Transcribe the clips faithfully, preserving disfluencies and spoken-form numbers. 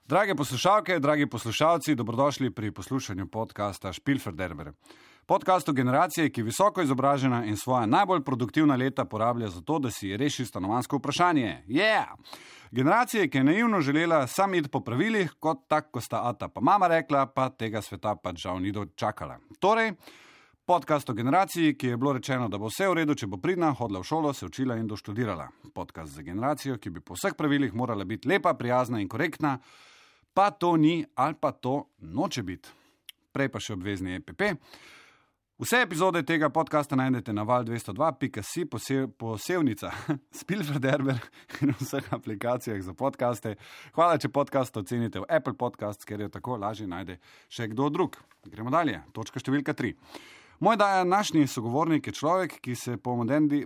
Drage poslušalke, dragi poslušalci, dobrodošli pri poslušanju podcasta Spielverderber. Podcastu generacije, ki je visoko izobražena in svoja najbolj produktivna leta porablja za to, da si reši stanovanjsko vprašanje. Yeah! Generacije, ki je naivno želela sam iti po pravilih, kot tako, ko sta ata pa mama rekla, pa tega sveta pač žal ni dočakala. Torej, podcast o generaciji, ki je bilo rečeno, da bo vse v redu, če bo pridna, hodila v šolo, se učila in doštudirala. Podcast za generacijo, ki bi po vseh pravilih morala biti lepa, prijazna in korektna, pa to ni ali pa to noče biti. Prej pa še obvezni E P P. Vse epizode tega podcasta najdete na val dvesto dva pika si posevnica Spielverderber in v vseh aplikacijah za podcaste. Hvala, če podcast ocenite v Apple Podcasts, ker jo tako lažje najde še kdo drug. Gremo dalje. Točka številka tri. Moj današnji sogovornik je človek, ki se po moderni...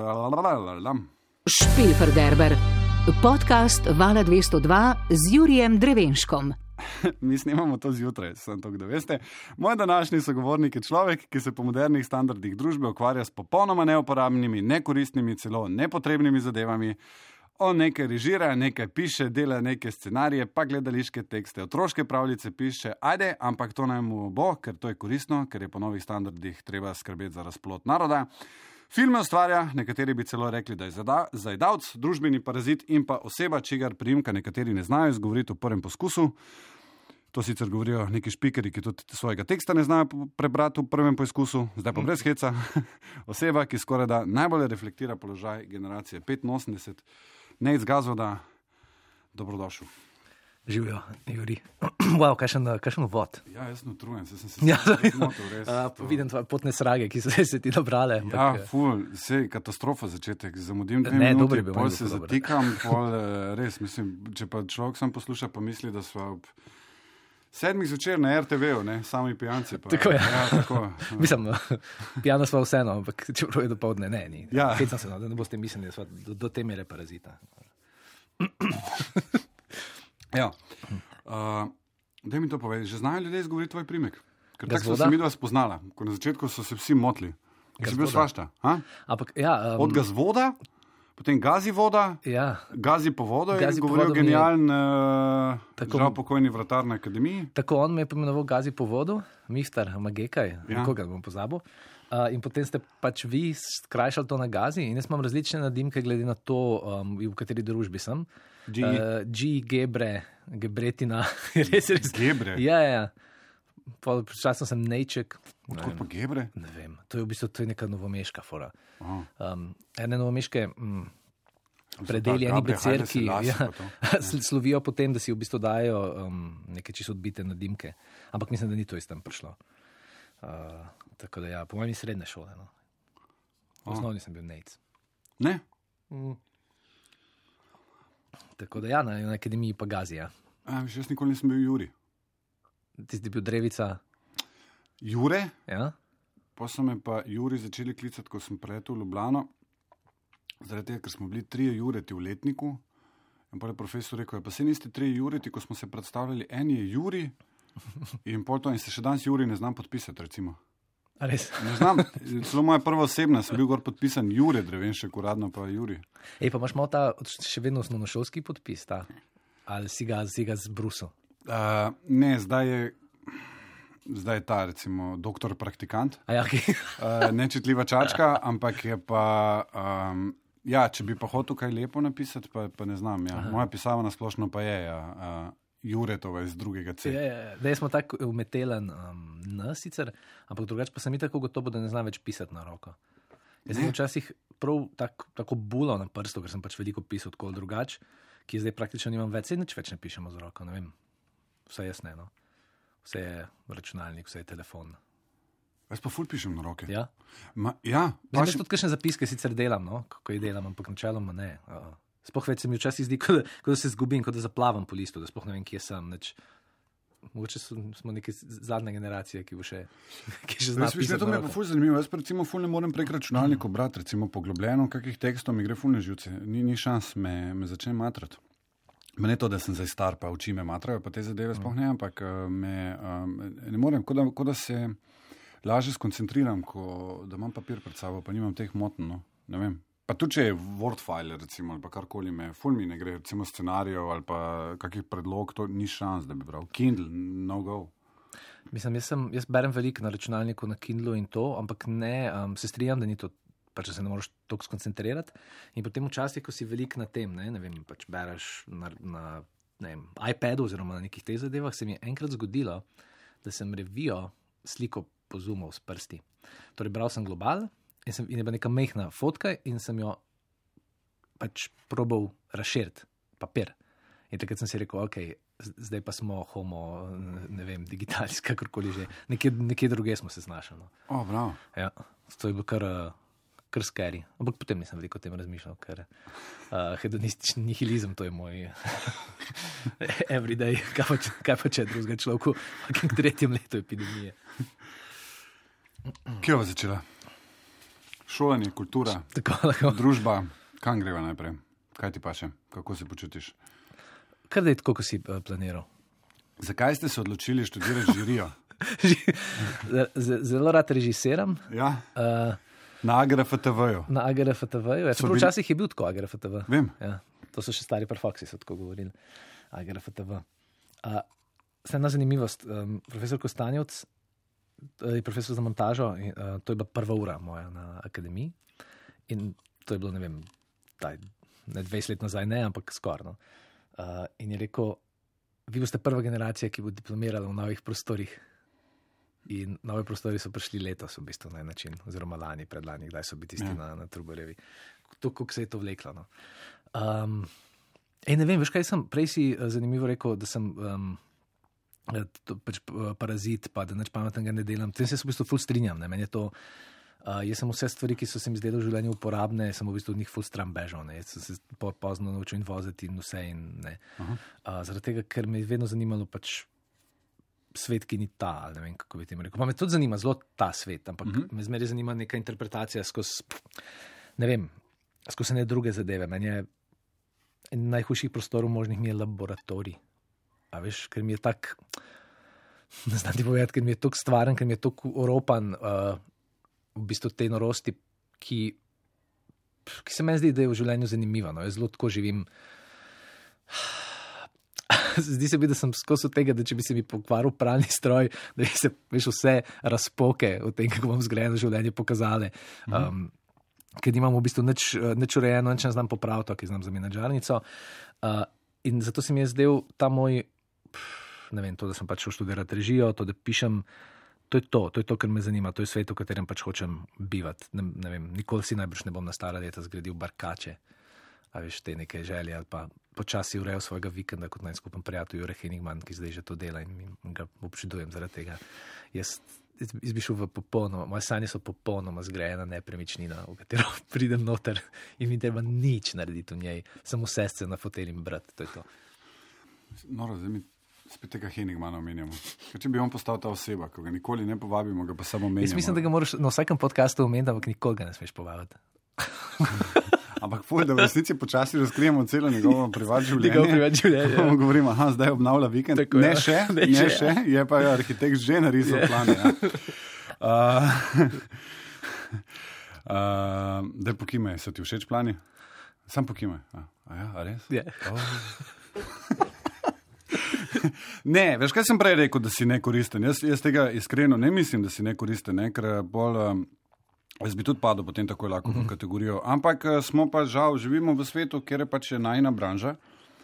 Spielverderber. Podcast Vala dvesto dva z Jurijem Drevenškom. Mi snimamo to zjutraj, sem to, da veste. Moj današnji sogovornik je človek, ki se po modernih standardih družbe ukvarja s popolnoma neuporabnimi, nekoristnimi, celo nepotrebnimi zadevami. On nekaj režira, nekaj piše, dela neke scenarije, pa gledališke tekste, otroške pravljice piše. Ajde, ampak to naj mu bo, ker to je koristno, ker je po novih standardih treba skrbeti za razplod naroda. Filme ustvarja, nekateri bi celo rekli, da je zajedavc, družbeni parazit in pa oseba, čigar priimka nekateri ne znajo izgovoriti v prvem poskusu. To sicer govorijo neki špikeri, ki tudi svojega teksta ne znajo prebrati v prvem poskusu, zdaj pa brez heca. Oseba, ki skoraj da najbolj reflektira položaj generacije petinosemdeset. Nejc Gazvoda, dobrodošel. Živijo, Juri. Wow, kakšen vod. Ja, jaz sem utrujen, se sem se ja, zmotil, res. Uh, vidim tvoje potne srage, ki so se ti dobrale. Ja, ful, sej, katastrofa začetek. Zamudim dve ne, minuti, bil, pol se zatikam, pol, res, mislim, če pa človek sam posluša, pa misli, da sva ob sedmih zvečer na R T V-u, ne, sami pijanci. Pa, tako je. Ja, tako. Mislim, pijano sva vseeno, ampak čeprav je dopoldne, ne, ni. Ja. Hecam se, no, da ne boste mislili, da sva do, do te mere parazita. Ja, uh, daj mi to povedi, že znajo ljudje izgovoriti tvoj primek? Ker tako so Gazvoda? se midva spoznala, ko na začetku so se vsi motli. Si bil svašta, ha? Ampak, ja, um, Od Gazvoda, potem Gazi voda, ja, Gazi po vodo je Gazi po govoril vodo mi je- genijalen, uh, Tako- žal pokojni vratar na akademiji. tako on me je pomenoval Gazi po vodu, Miftar Magekaj, Ja. ja. Koga bom pozabil. Uh, in potem ste pač vi skrajšali to na Gazi in jaz imam različne nadimke glede na to, um, v kateri družbi sem. G. Uh, G, Gebre, Gebretina. res, res. Gebre? Ja, ja. Včasno sem Nejček. Odkud pa Gebre? Ne vem, to je v bistvu to je neka novomeška fora. Aha. Um, ene novomeške mm, So predeli, ta eni Gabriel Haile becerki Selassie ja, pa to. slovijo potem, da si v bistvu dajo um, neke čisto odbite nadimke. Ampak mislim, da ni to iz tam prišlo. Uh, tako da ja, po mojem srednje šole. No. V osnovni sem bil Nejc. Ne? Mm. Tako da ja, na, na akademiji pa Gazija. A, viš, jaz nikoli nisem bil Juri. Ti si bil Drevica. Jure? Ja? Pa so me pa Juri začeli klicati, ko sem preletel v Ljubljano, zaradi tega, ker smo bili trije Jureti v letniku. In pa je profesor rekel, pa se niste trije Jureti, ko smo se predstavljali, en je Juri in pol to, in se še danes Juri ne znam podpisati, recimo. A res? Ne znam, celo moja prva osebna, sem bil gor podpisan Jure Drevenšek, uradno pa Juri. Ej, pa imaš malo ta še vedno osnovnošolski podpis, ta? Ali si ga, si ga zbrusil? Uh, ne, zdaj je, zdaj je ta, recimo, doktor praktikant, A ja, okay. uh, nečetljiva čačka, ampak je pa, um, ja, če bi pa hotel kaj lepo napisati, pa, pa ne znam, ja. Moja pisava na splošno pa je, ja, uh, Juretova iz drugega C. Ja, ja, ja. Da smo tako umetelen um, N sicer, ampak drugače pa sem i tako gotovo, da ne znam več pisati na roko. Jaz sem včasih prav tak, tako bulo na prstu, ker sem pač veliko pisal tako drugače, ki zdaj praktično nimam več, sej nič več ne pišemo z roko, ne vem. Vse jasne, no. Vse je računalnik, vse je telefon. Jaz pa ful pišem na roke. Ja? Ma, ja, Mislim, paš, da tudi kakšne zapiske sicer delam, no, kako jih delam, ampak načeloma ne. Uh, sploh več se mi včasih zdi, kot da, kot da se zgubim, kot da zaplavam po listu, da sploh ne vem, kje sem. Neč, mogoče so, smo neke zadnje generacije, ki bo še, ki še zna Jaz mislim, pisati to na mi je pa roko. ful zanimivo. Jaz pa recimo ful ne morem prek računalnika brati, recimo poglobljeno, kakih tekstov mi gre ful na živce. Ni, ni šans, me, me začne matrati. Me ne to, da sem zdaj star, pa oči me matrajo, pa te zadeve sploh ne, ampak uh, me um, ne morem, kot da, ko da se lažje skoncentriram, ko da imam papir pred sabo, pa nimam teh motenj, no. Ne vem. Pa tudi, če je Word-file, recimo, ali pa karkoli me, ful mi ne gre, recimo scenarijev ali pa kakih predlog, to ni šans, da bi bral. Kindle, no go. Mislim, jaz, sem, jaz berem veliko na računalniku, na Kindlu in to, ampak ne, um, se strijam, da ni to, pač se ne moreš toliko skoncentrirati. In potem včasih, ko si veliko na tem, ne, ne vem, pač bereš na, na ne vem, iPadu oziroma na nekih teh zadevah, se mi je enkrat zgodilo, da sem revijo sliko pozumal s prsti. Torej, bral sem Global in, sem, in je bila neka mehna fotka in sem jo pač probal razširiti, papir. In takrat sem si rekel, ok, zdaj pa smo homo, ne vem, digitalski, kakorkoli že. Nekje, nekje druge smo se znašali. No. O, bravo. Ja, to je bilo kar, kar scary. Ampak potem nisem veliko o tem razmišljal, ker uh, hedonistični nihilizem, to je moj everyday, kaj pa, kaj pa če drugega človeku v nekem tretjem letu epidemije. Kje bo začela? Šolanje, kultura, Tako, tako. družba, kam greva najprej? Kaj ti pa še? Kako se počutiš? Kar da je tako, ko si uh, planiral. Zakaj ste se odločili študirati žirijo? Zelo rad režiseram. Ja, Uh, na A G R F T V-ju. na A G R F T V-ju. Ja, So bili- včasih je bil tako A G R F T V. Vem. Ja, to so še stari perfoksi, so tako govorili. A G R F T V. Uh, Ena zanimivost. Um, profesor Kostanjevc je profesor za montažo. In, uh, to je bila prva ura moja na akademiji. In to je bilo, ne vem, taj, ne dvajset let nazaj, ne, ampak skorno. Uh, in je rekel, vi boste prva generacija, ki bo diplomirala v novih prostorih. In nove prostori so prišli letos, v bistvu, na en način, oziroma lani, predlani, kdaj so bili tisti Ja. na, na Trubarjevi. To, kako se je to vleklo. No. Um, ej, ne vem, veš kaj sem, prej si uh, zanimivo rekel, da sem um, eh, to, pač, uh, parazit, pa da nič pametnega ne delam. Tem se v bistvu ful strinjam. Ne. Meni je to, uh, jaz sem vse stvari, ki so se mi zdele v življenju uporabne, sem v bistvu od njih ful stran bežal. Ne. Jaz sem se po, pozno naučil in voziti in vse. In, ne. Uh, zaradi tega, ker me je vedno zanimalo pač svet, ki ni ta, ali ne vem, kako bi temu rekel. Pa me tudi zanima zelo ta svet, ampak uh -huh. me zmeraj zanima neka interpretacija skozi, ne vem, skozi ne druge zadeve. Meni je en najhujših prostorov možnih mi je laboratorij. A veš, ker mi je tak, ne znam ti povedati, ker mi je tok stvaren, ker mi je tok oropan uh, v bistvu te norosti, ki, ki se meni zdi, da je v življenju zanimiva. No. Jaz zelo tako živim. Zdi se mi, da sem skozi tega, da če bi se mi pokvaril pralni stroj, da bi se veš, vse razpoke v tem, kako bom zgrajeno življenje pokazale. Um, ker nimam v bistvu nič, nič urejeno, nič ne znam popraviti, ki znam za menadžernico. Uh, in zato se mi je zdel ta moj, ne vem, to, da sem pač šel študirati režijo, to, da pišem, to je to, to je to, kar me zanima, to je svet, v katerem pač hočem bivati. Ne, ne vem, nikoli si najbrž ne bom na stara leta zgradil barkače. A veš, te neke želje, ali pa počasi urejal svojega vikenda kot najskupen prijatelj Jure Henigman, ki zdaj že to dela in ga občudujem zaradi tega. Jaz, jaz bi šel v popolnoma, moje sanje so popolnoma zgrajena nepremičnina, v katero pridem noter in mi treba nič narediti v njej, samo sest se na fotelj in brati, to je to. Noro, zdaj mi spet tega Henigmana omenjamo. Če bi on postal ta oseba, ko ga nikoli ne povabimo, ga pa samo omenjamo. Jaz mislim, da ga moraš na vsakem podcastu omeniti, ampak nikoli ga ne smeš povabiti. Ampak fuj, da v resnici počasi razkrijemo celo njegovo privat življenje. Njegovo privat življenje, ja. Govorimo, aha, zdaj obnavlja vikend. Tako, ne ja. še, Ne ne še, še, je pa arhitekt že narisal Ja. plane. Ja. Uh, uh, Daj pokimaj, so ti všeč plani? Sam pokimaj. A, a ja, a res? Ja. Oh. Ne, veš, kaj sem prej rekel, da si nekoristen. Jaz, jaz tega iskreno ne mislim, da si nekoristen, ne, ker bolj, um, jaz bi tudi padel potem tako lahko v kategorijo. Ampak uh, smo pa žal, živimo v svetu, kjer je pač najina branža,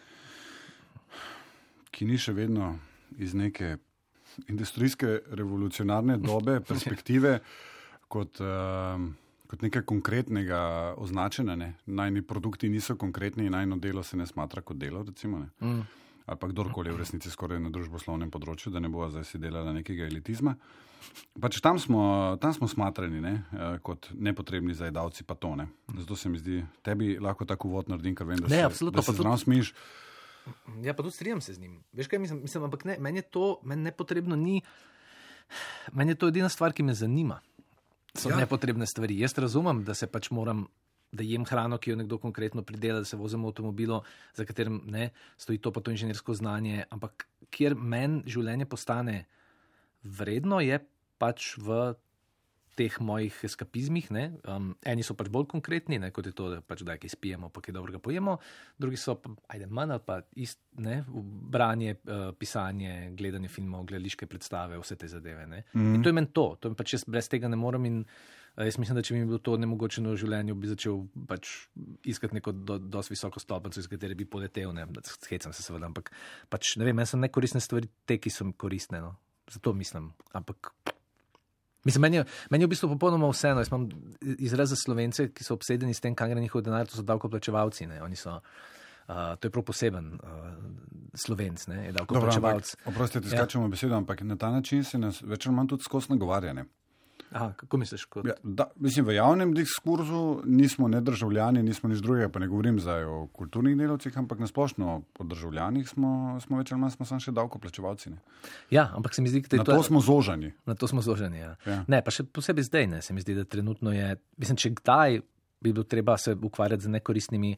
ki ni še vedno iz neke industrijske revolucionarne dobe, perspektive, kot, uh, kot nekaj konkretnega označena. Ne. Najni produkti niso konkretni in najno delo se ne smatra kot delo, recimo. Ne. Mm. Ali pa kdorkoli v resnici skoraj na družboslovnem področju, da ne bo zdaj si delala nekega elitizma. Pač tam smo, tam smo smatrani, ne, kot nepotrebni zajedavci, pa to ne. Zato se mi zdi, tebi lahko tako uvod naredim, ker vem, da Ne, se, absolutno, da se pa tudi- zdrav smiš. Ja, pa tudi strinjam se z njim. Veš kaj mislim, mislim ampak ne, meni je to, meni nepotrebno ni, meni je to edina stvar, ki me zanima. So Ja. ja. nepotrebne stvari. Jaz razumem, da se pač moram, da jem hrano, ki jo nekdo konkretno pridela, da se vozim v avtomobilu, za katerim ne, stoji to pa to inženirsko znanje, ampak kjer meni življenje postane vredno, je pač v teh mojih eskapizmih. Ne? Um, eni so pač bolj konkretni, ne? Kot je to, da pač daj kaj spijemo, pa kaj dobrega pojemo, drugi so, ajde, manj ali pa ist, ne? Branje, uh, pisanje, gledanje filmov, gledališke predstave, vse te zadeve. Ne? Mm. In to je meni to, to je pač jaz brez tega ne morem in Jaz mislim, da če mi bi bilo to nemogočeno v življenju, bi začel pač iskati neko do, dosti visoko stopnico, iz katere bi poletel, ne, hecam se seveda, ampak pač ne vem, jaz sem nekoristne stvari, te, ki so mi koristne, no. Zato mislim, ampak mislim, meni je, meni je v bistvu popolnoma vseeno, jaz imam izraz za Slovence, ki so obsedeni s tem, kam gre njihov denar, to so davkoplačevalci, ne, oni so, uh, to je prav poseben uh, Slovenc, ne, je davkoplačevalc. Oprostite, skačemo ja. besedo, ampak na ta način se nas večer manj tudi skozi nagovarjanje. Aha, kako misliš? Kot... Ja, da, mislim, v javnem diskurzu nismo ne državljani, nismo nič drugega, pa ne govorim zdaj o kulturnih delavcih, ampak nasplošno o državljanih smo, smo več ali manj smo samo še davkoplačevalci. Ne? Ja, ampak se mi zdi, da je to... Na to smo zožani. Na to smo zožani, ja. ja. Ne, pa še posebej zdaj, ne, se mi zdi, da trenutno je, mislim, če kdaj bi bilo treba se ukvarjati z nekoristnimi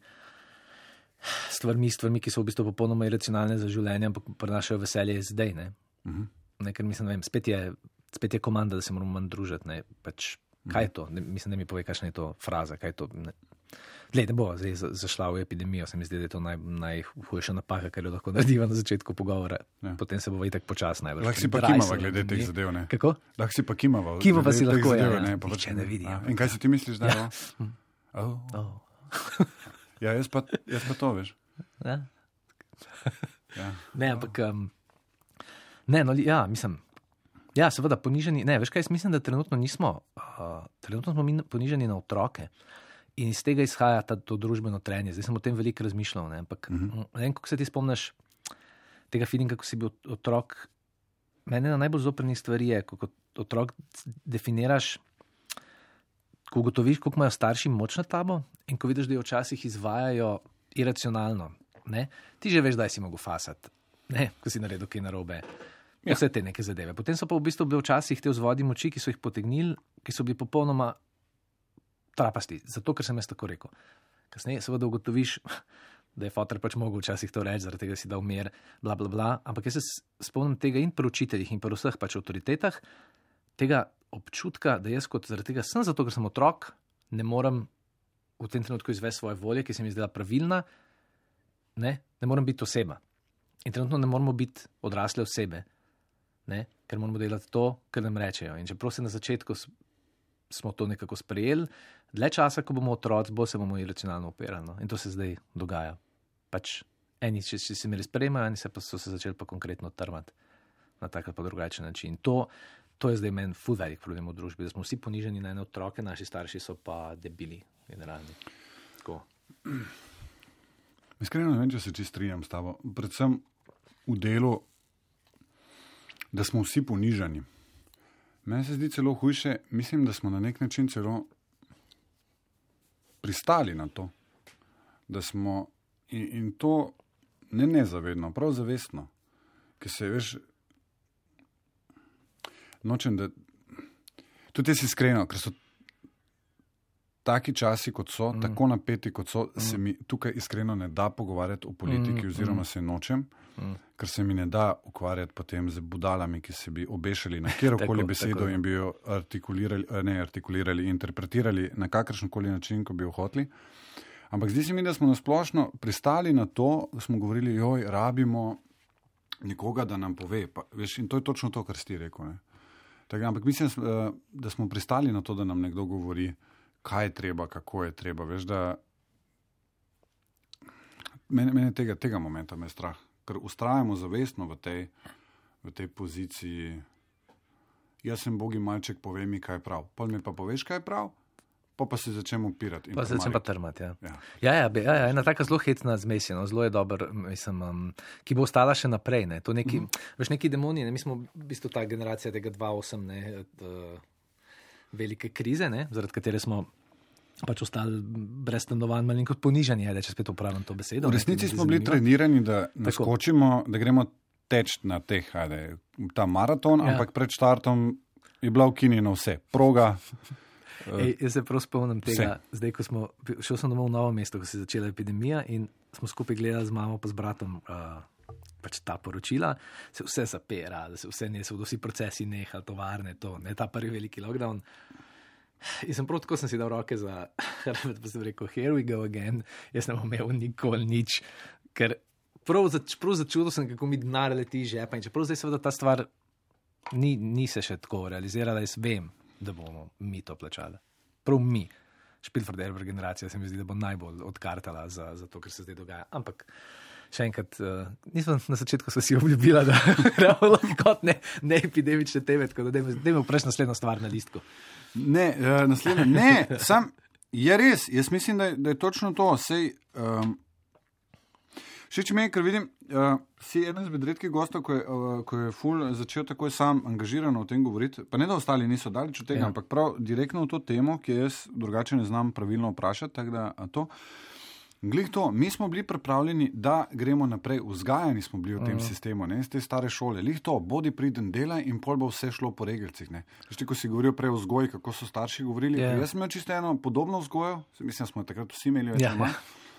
stvarmi, stvarmi, ki so v bistvu popolnoma iracionalne za življenje, ampak prinašajo veselje zdaj, ne. Uh-huh. Ne, ker mislim, ne vem, spet je spet je komanda, da se moramo manj družiti, ne, pač, kaj je to? Ne, mislim, da mi pove, kakšna je to fraza, kaj je to, ne. Glej, ne bo zdaj zašla v epidemijo, se mi zdi, da je to naj, najhujša napaka, kar jo lahko narediva na začetku pogovora, ja. Potem se bo itak počas najbolj. Lahko si pa kimava glede teh zadev, ne. Kako? Lahko si pa kimava. Kima pa si lahko, zadev, ja, ne, pa niče ne vidi. Ja. In kaj si ti misliš, da je? Ja. Oh. Oh. Ja, jaz pa, jaz pa to, veš. Ja. Ja. Ne, ampak, um, ne, no, ja, mislim, ja, seveda, poniženi, ne, veš kaj, jaz mislim, da trenutno nismo, uh, trenutno smo mi poniženi na otroke in iz tega izhaja ta, to družbeno trenje. Zdaj sem o tem veliko razmišljal, ne, ampak uh-huh. ne vem, kako se ti spomniš tega feelinga, kako si bil otrok. Mene na najbolj zoprnih stvari je, ko kot otrok definiraš, ko ugotoviš, koliko imajo starši moč nad tabo in ko vidiš, da jo včasih izvajajo iracionalno, ne, ti že veš, da si mogel fasati, ne, ko si naredil kaj narobe. Ja. Vse te neke zadeve. Potem so pa v bistvu bili včasih te vzvodi moči, ki so jih potegnili, ki so bili popolnoma trapasti, zato ker sem jaz tako rekel. Kasneje seveda ugotoviš, da je foter pač mogel včasih to reči, zaradi tega si dal mir, bla, bla, bla, ampak jaz se spomnim tega in pri učiteljih in pri vseh pač avtoritetah, tega občutka, da jaz kot zaradi tega sem zato, ker sem otrok, ne morem v tem trenutku izvesti svoje volje, ki se mi zdela pravilna, ne, ne morem biti oseba. In trenutno ne moramo biti odrasle osebe. Ne? Ker moramo delati to, kar nam rečejo. In čeprav se na začetku smo to nekako sprejeli, dlje časa, ko bomo otroci, bolj se bomo iracionalno opirali. No? In to se zdaj dogaja. Pač eni, če, če se imeli sprejemajo, eni se pa so se začeli pa konkretno trmati na tak ali pa drugačen način. To, to je zdaj meni ful velik problem v družbi, da smo vsi poniženi na ene otroke, naši starši so pa debili, generalni. Tako. Iskreno ne vem, če se čisto strinjam s tabo. Predvsem v delu, da smo vsi ponižani. Meni se zdi celo hujše, mislim, da smo na nek način celo pristali na to, da smo, in, in to ne nezavedno, prav zavestno, ker se, veš, nočem, da, tudi jaz iskreno, ker so taki časi, kot so, mm. tako napeti, kot so, mm. se mi tukaj iskreno ne da pogovarjati o politiki, mm. oziroma se nočem, mm. ker se mi ne da ukvarjati potem z budalami, ki se bi obešali na kjerokoli besedo tako, in bi jo artikulirali, ne artikulirali, interpretirali na kakršenkoli način, ko bi jo hoteli. Ampak zdi se mi, da smo nasplošno pristali na to, da smo govorili, joj, rabimo nekoga, da nam pove. Pa, veš, in to je točno to, kar si rekel. Ne? Tak, ampak mislim, da smo pristali na to, da nam nekdo govori, kaj je treba, kako je treba. Veš, da mene, mene tega, tega momenta me je strah, ker ustrajamo zavestno v tej, v tej poziciji. Jaz sem bogi malček, povej mi, kaj je prav. Pol mi pa poveš, kaj je prav, pa pa se začnemo upirati. Pa se začnem pa trmati, ja. Ja, ja, ja, ja, ja ena taka zelo hecna zmes, no, zelo je dober, mislim, um, ki bo ostala še naprej, ne. To neki, mm. veš, neki demoni, ne, mi smo v bistvu ta generacija tega dva osem, ne, uh, velike krize, ne, zaradi katere smo pač ostali brez stanovanj, malo kot ponižanje, da če spet upravim to besedo. V resnici smo bili trenirani, da naskočimo, da gremo teč na teh, ajde, ta maraton, ja. Ampak pred štartom je bila ukinjena vse. Proga. Ej, jaz se prav spomnim tega, vse. Zdaj, ko smo, šel sem domov v Novo mesto, ko se je začela epidemija in smo skupaj gledali z mamo pa z bratom uh, pač ta poročila, se vse zapira, da se vse ne, se vsi procesi neha, tovarne, to, ne, ta prvi veliki lockdown. In sem prav tako sem si dal roke za hrbet, pa sem rekel, here we go again, jaz ne bom imel nikoli nič, ker prav za, prav za čudo sem, kako mi denar leti iz žepa in čeprav zdaj seveda ta stvar ni, ni se še tako realizirala, jaz vem, da bomo mi to plačali. Prav mi. Spielverderber generacija se mi zdi, da bo najbolj odkartala za, za to, kar se zdaj dogaja. Ampak še enkrat, uh, nisem na začetku se si obljubila, da gremo kot ne, ne epidemične teme, tako da dajme vpraš naslednjo stvar na listku. Ne, uh, naslednjo, ne, sam, je res, jaz mislim, da je, da je točno to, sej, um, všeč mi je, ker vidim, uh, si eden izmed redkih gostov, ko je, uh, ko je ful začel takoj sam angažirano o tem govoriti, pa ne da ostali niso daleč od tega, ja. Ampak prav direktno v to temo, ki jaz drugače ne znam pravilno vprašati, tako da to. Glih to, mi smo bili pripravljeni, da gremo naprej, vzgajani smo bili v tem uh-huh. sistemu, ne, iz te stare šole. Glih to, bodi priden delaj in pol bo vse šlo po regelcih. Veš ti, ko si govoril prej o vzgoji, kako so starši govorili, yeah. Jaz sem imel čisto eno podobno vzgojo, mislim, smo takrat vsi imeli več yeah.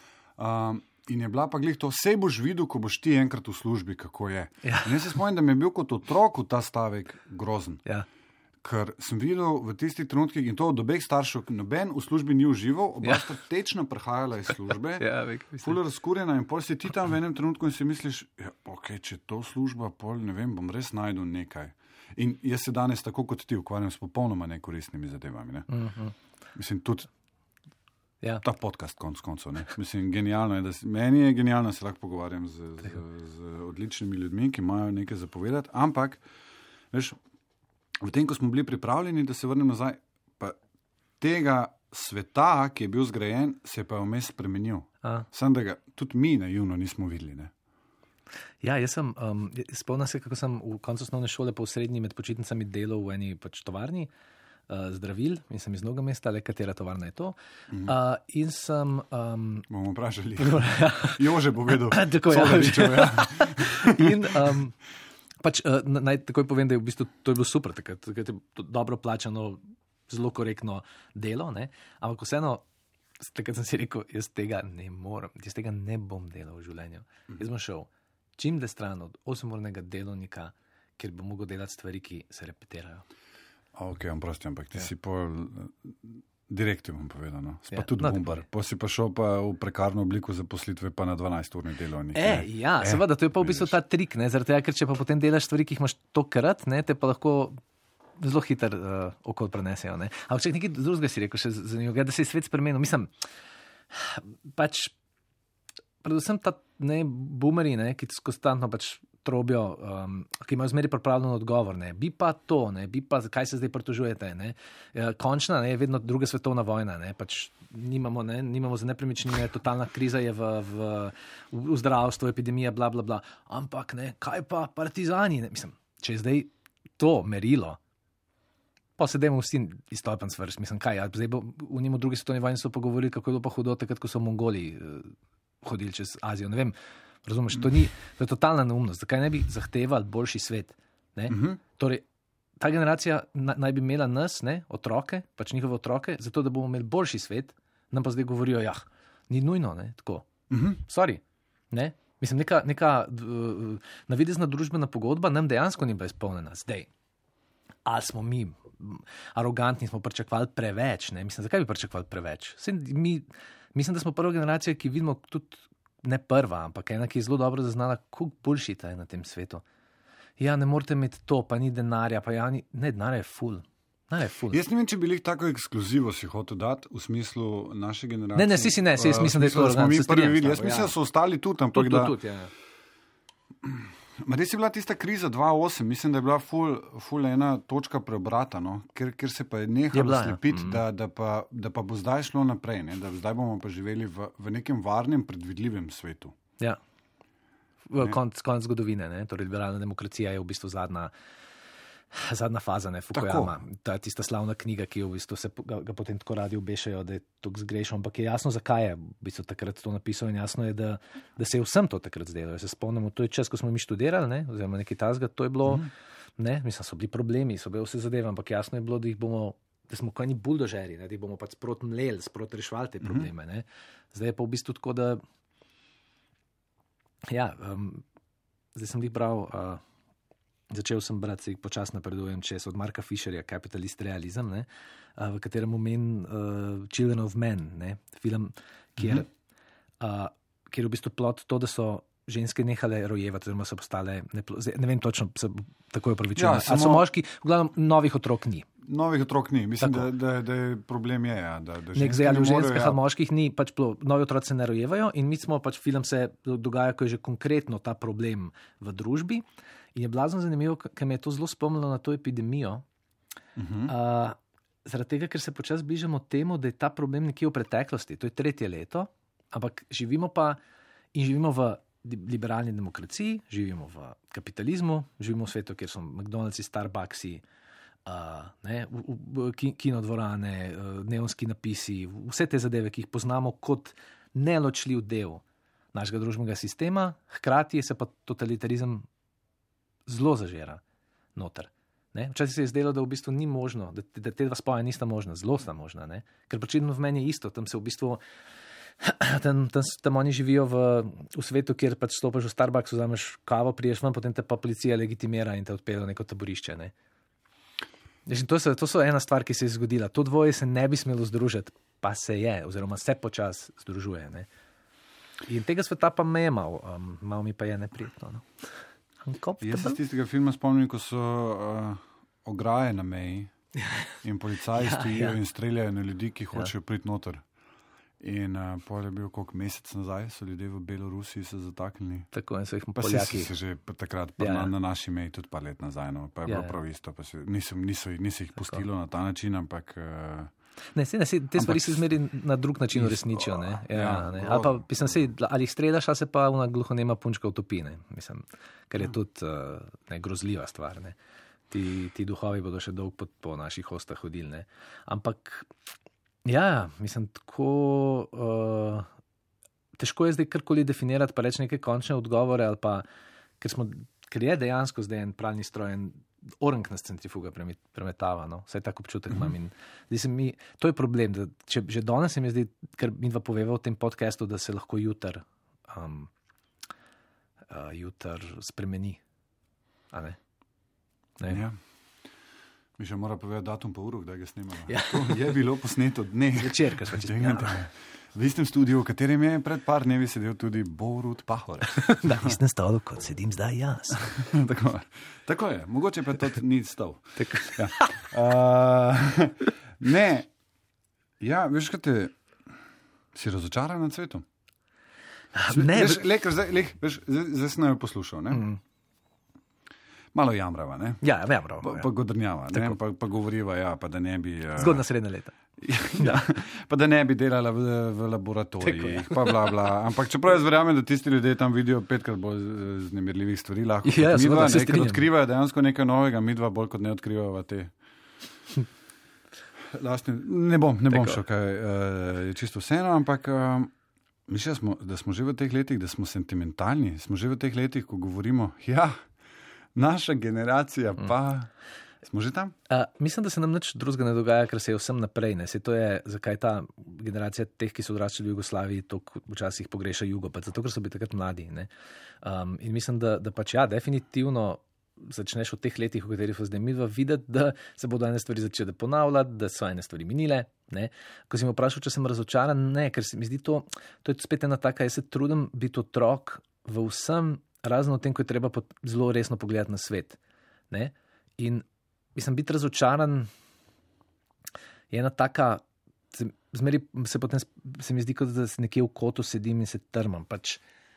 um, in je bila pa glih to, sej boš videl, ko boš ti enkrat v službi, kako je. Yeah. In jaz se spomnim, da mi je bil kot otroku ta stavek grozen. Yeah. Ker sem videl v tistih trenutkih in to od obeh staršev, noben v službi ni užival, oba sta ja. tečno prihajala iz službe, ja, ful razkurjena in pol si ti tam v enem trenutku in si misliš, ja, ok, če to služba, pol ne vem, bom res najdel nekaj. In jaz se danes tako kot ti ukvarjam s popolnoma nekoristnimi zadevami. Ne? Uh-huh. Mislim, tudi ja. ta podcast konc koncev. Ne? Mislim, genialno je, da si, meni je genialno, da se lahko pogovarjam z, z, z odličnimi ljudmi, ki imajo nekaj za povedati, ampak, veš, v tem, ko smo bili pripravljeni, da se vrnem nazaj, pa tega sveta, ki je bil zgrajen, se je pa vmes spremenil. Sam, da ga tudi mi naivno nismo videli. Ne? Ja, jaz sem, um, spomnim se, kako sem v koncu osnovne šole po srednji med počitnicami delal v eni pač tovarni uh, zdravil in sem iz Novega Mesta, le katera tovarna je to. Mm. Uh, in sem... Um, bomo vprašali. Jože bo vedel. Tako je. Ja. In... Um, Pač, uh, naj takoj povem, da je v bistvu to je bilo super, takrat, takrat je dobro plačano, zelo korektno delo, ne? Ampak vseeno, takrat sem si rekel, jaz tega ne morem, jaz tega ne bom delal v življenju. Mm. Jaz bom šel čim de stran od osemurnega delovnika, kjer bom mogel delati stvari, ki se repetirajo. Ok, on prosti, ampak ti ja. si pol... Direktiv bom povedal, no. Pa ja, tudi bombar. Pa si pa šel pa v prekarno obliko zaposlitve pa na dvanajsturni delovnik. E, ja, e, seveda, to je pa v bistvu ta trik, ne, zaradi tega, ker če pa potem delaš stvari, ki jih imaš tokrat, ne, te pa lahko zelo hiter uh, okol prenesejo, ne. Ampak če nekaj drugega si rekel, še zanimivo, da se je svet spremenil. Mislim, pač, predvsem ta, ne, boomeri, ne, ki konstantno pač trobijo, um, ki imajo zmeri pripravljen odgovor, ne, bi pa to, ne, bi pa, kaj se zdaj pritožujete, ne, končna, ne, je vedno druga svetovna vojna, ne, pač nimamo, ne, nimamo za nepremičnine, totalna kriza je v, v, v zdravstvu, epidemija, bla, bla, bla, ampak, ne, kaj pa partizani, ne, mislim, če je zdaj to merilo, pa se dajmo vsi izstopen svrš, mislim, kaj, ja, zdaj bo v njemu drugi svetovni vojni so pogovorili, kako je bilo pa hudo takrat, ko so Mongoli uh, hodili čez Azijo, ne vem. Razumeš, to, ni, to je totalna neumnost. Zakaj ne bi zahtevali boljši svet? Ne? Uh-huh. Torej, ta generacija na, naj bi imela nas, ne, otroke, pač njihove otroke, zato da bomo imeli boljši svet, nam pa zdaj govorijo, jah, ni nujno, ne, tako. Uh-huh. Sorry, ne. Mislim, neka, neka uh, navidezna družbena pogodba nam dejansko ni bila izpolnjena. Zdaj, ali smo mi arogantni, smo pričakovali preveč, ne. Mislim, zakaj bi pričakovali preveč? Sej, mi, mislim, da smo prva generacija, ki vidimo tudi ne prva, ampak ena, ki je zelo dobro zaznala, koliko bullshita je na tem svetu. Ja, ne morete imeti to, pa ni denarja, pa ja, ni, ne, denarja je ful. Denarja je ful. Jaz ne vem, če bi jih tako ekskluzivo si hotel dati v smislu naše generacije. Ne, ne, si si ne, si jaz mislim, da je to organ. Jaz mislim, da so ostali tudi, ampak da... Tudi, ja. Ma res je bila tista kriza dva osem, mislim, da je bila ful, ful ena točka preobrata, no? ker, ker se pa je nehalo slepiti, ja. da, da, pa, da pa bo zdaj šlo naprej, ne? Da zdaj bomo pa živeli v, v nekem varnem, predvidljivem svetu. Ja, konec konc zgodovine, ne? Torej liberalna demokracija je v bistvu zadnja, zadnja faza, ne, Fukuyama. Ta tista slavna knjiga, ki v bistvu se ga, ga potem tako radi obešajo, da je tako zgrešil, ampak je jasno, zakaj je v bistvu takrat to napisal in jasno je, da, da se je vsem to takrat zdelo. Se spomnimo, to je čas, ko smo mi študirali, ne, oziroma nekaj tasga, to je bilo, mm. ne, mislim, so bili problemi, so bili vse zadeve, ampak jasno je bilo, da jih bomo, da smo kot eni buldožeri, ne, da jih bomo pač sprot mleli, sprot rešvali te probleme, ne. Zdaj je pa v bistvu tako, da ja, um, zdaj sem jih bral uh, začel sem brati, se jih počasno napredujem čez od Marka Fisherja, Capitalist Realism, ne, uh, v katerem omen uh, Children of Men, ne, film, kjer, uh-huh. uh, kjer v bistvu plot to, da so ženske nehale rojevati, oziroma so postale, ne, ne vem točno, se tako je upravičujem. Ja, samo... A so moški, v glavnem, novih otrok ni. Novih otrok ni. Mislim, da, da, da je problem je, ja, da, da ženske ne morejo. V ženskih ali moških ni, pač plo, novi otroci se ne rojevajo in mi smo, pač film se dogaja, ko je že konkretno ta problem v družbi in je blazno zanimivo, ker me je to zelo spomnilo na to epidemijo, uh-huh. uh, zaradi tega, ker se počasi bližamo temu, da je ta problem nekje v preteklosti. To je tretje leto, ampak živimo pa in živimo v liberalni demokraciji, živimo v kapitalizmu, živimo v svetu, kjer so McDonald'si, Starbucksi, uh, ne, v, v, kinodvorane, uh, neonski napisi, vse te zadeve, ki jih poznamo kot neločljiv del našega družbenega sistema, hkrati se pa totalitarizem zelo zažera noter. Ne? Včasih se je zdelo, da v bistvu ni možno, da, da te dva spoja nista možna, zelo sta možna, ne? Ker početno v meni je isto, tam se v bistvu Tam, tam, tam oni živijo v, v svetu, kjer pač stopiš v Starbucks, vzameš kavo, priješ ven, potem te pa policija legitimira in te odpelje v neko taborišče. Ne? To, so, to so ena stvar, ki se je zgodila. To dvoje se ne bi smelo združiti, pa se je, oziroma se počas združuje. Ne? In tega sveta pa me je mal, um, mal mi pa je neprijetno. No? Jaz se z tistega filma spomnim, ko so uh, ograje na meji in policaji ja, stojijo ja. in streljajo na ljudi, ki hočejo ja. priti noter. In uh, pol je bil koliko mesec nazaj, so ljudje v Belorusiji se zataknili. Tako in so jih pa Poljaki. Pa si se že takrat pa ja. na, na naši meji tudi par let nazaj, no, pa je ja, bilo prav isto. Pa se, nisem, niso, niso jih pustilo na ta način, ampak... Uh, ne, se, ne, se, te stvari se zmeri na drug način uresničijo. Ne? Ja, ja, ne. Ali, pa, mislim, se, ali jih strelaš, ali se pa una gluhonema punčka utopi, ne? Mislim, ker je ja. tudi uh, ne, grozljiva stvar. Ne? Ti, ti duhovi bodo še dolgo po, po naših hostah hodili. Ne? Ampak... Ja, mislim, tako uh, težko je zdaj karkoli definirati, pa reči neke končne odgovore, ali pa, ker, smo, ker je dejansko zdaj en pralni stroj, en orang nas centrifuga premetava, no? Vsaj tak občutek imam. In zdi se mi, to je problem, da če že danes se mi zdi, ker mi dva poveva v tem podcastu, da se lahko jutr, um, uh, jutr spremeni. A ne? Ne? Ja. Mi še mora povedati datum pa uro, da ga snimamo. Ja. Je bilo posneto dne. Večer, kar smo čez v istem studiu, v katerem je pred par dnevi sedel tudi Borut Pahor. Na istem stolu, kot sedim zdaj jaz. tako, tako je. Mogoče pa to ni stol. ja. uh, ne. Ja, veš, kaj te... Si razočaran nad svetom? Ne. Veš, le, zdaj, le, veš, zdaj sem jo poslušal, ne? Mm. Malo jamrava, ne? Ja, jamrava. Pa, pa godrnjava, ne? Pa, pa govoriva, ja, pa da ne bi... Uh... Zgodna srednja leta. ja, pa da ne bi delala v, v laboratorijih, pa bla, bla. Ampak čeprav jaz verjamem, da tisti ljudje tam vidijo petkrat bolj znemirljivih stvari, lahko ja, midva, ne, ker odkrivajo dejansko nekaj novega, midva bolj kot ne odkrivava te... Lastne... Ne bom, ne bom šel, kaj uh, je čisto vseeno, ampak... Uh, Mislim, smo, da smo že v teh letih, da smo sentimentalni, smo že v teh letih, ko govorimo, ja, naša generacija pa, mm. smo že tam? Uh, mislim, da se nam nič drugega ne dogaja, ker se je vsem naprej. Ne? Se to je, zakaj ta generacija teh, ki so odraščali v Jugoslaviji, toliko včasih pogreša jugo, pa zato, ker so bili takrat mladi. Ne? Um, in mislim, da, da pač ja, definitivno začneš v teh letih, v katerih so zdaj midva, videti, da se bodo ene stvari začele ponavljati, da so ene stvari minile. Ne? Ko si me vprašal, če sem razočaran, ne, ker se mi zdi to, to je spet ena taka, jaz se trudim biti otrok v vsem, razno v tem, ko je treba zelo resno pogledati na svet. Ne? In mislim, biti razočaran je ena taka, zmeri se potem se mi zdi, kot da se nekje v kotu sedim in se trmam. Pač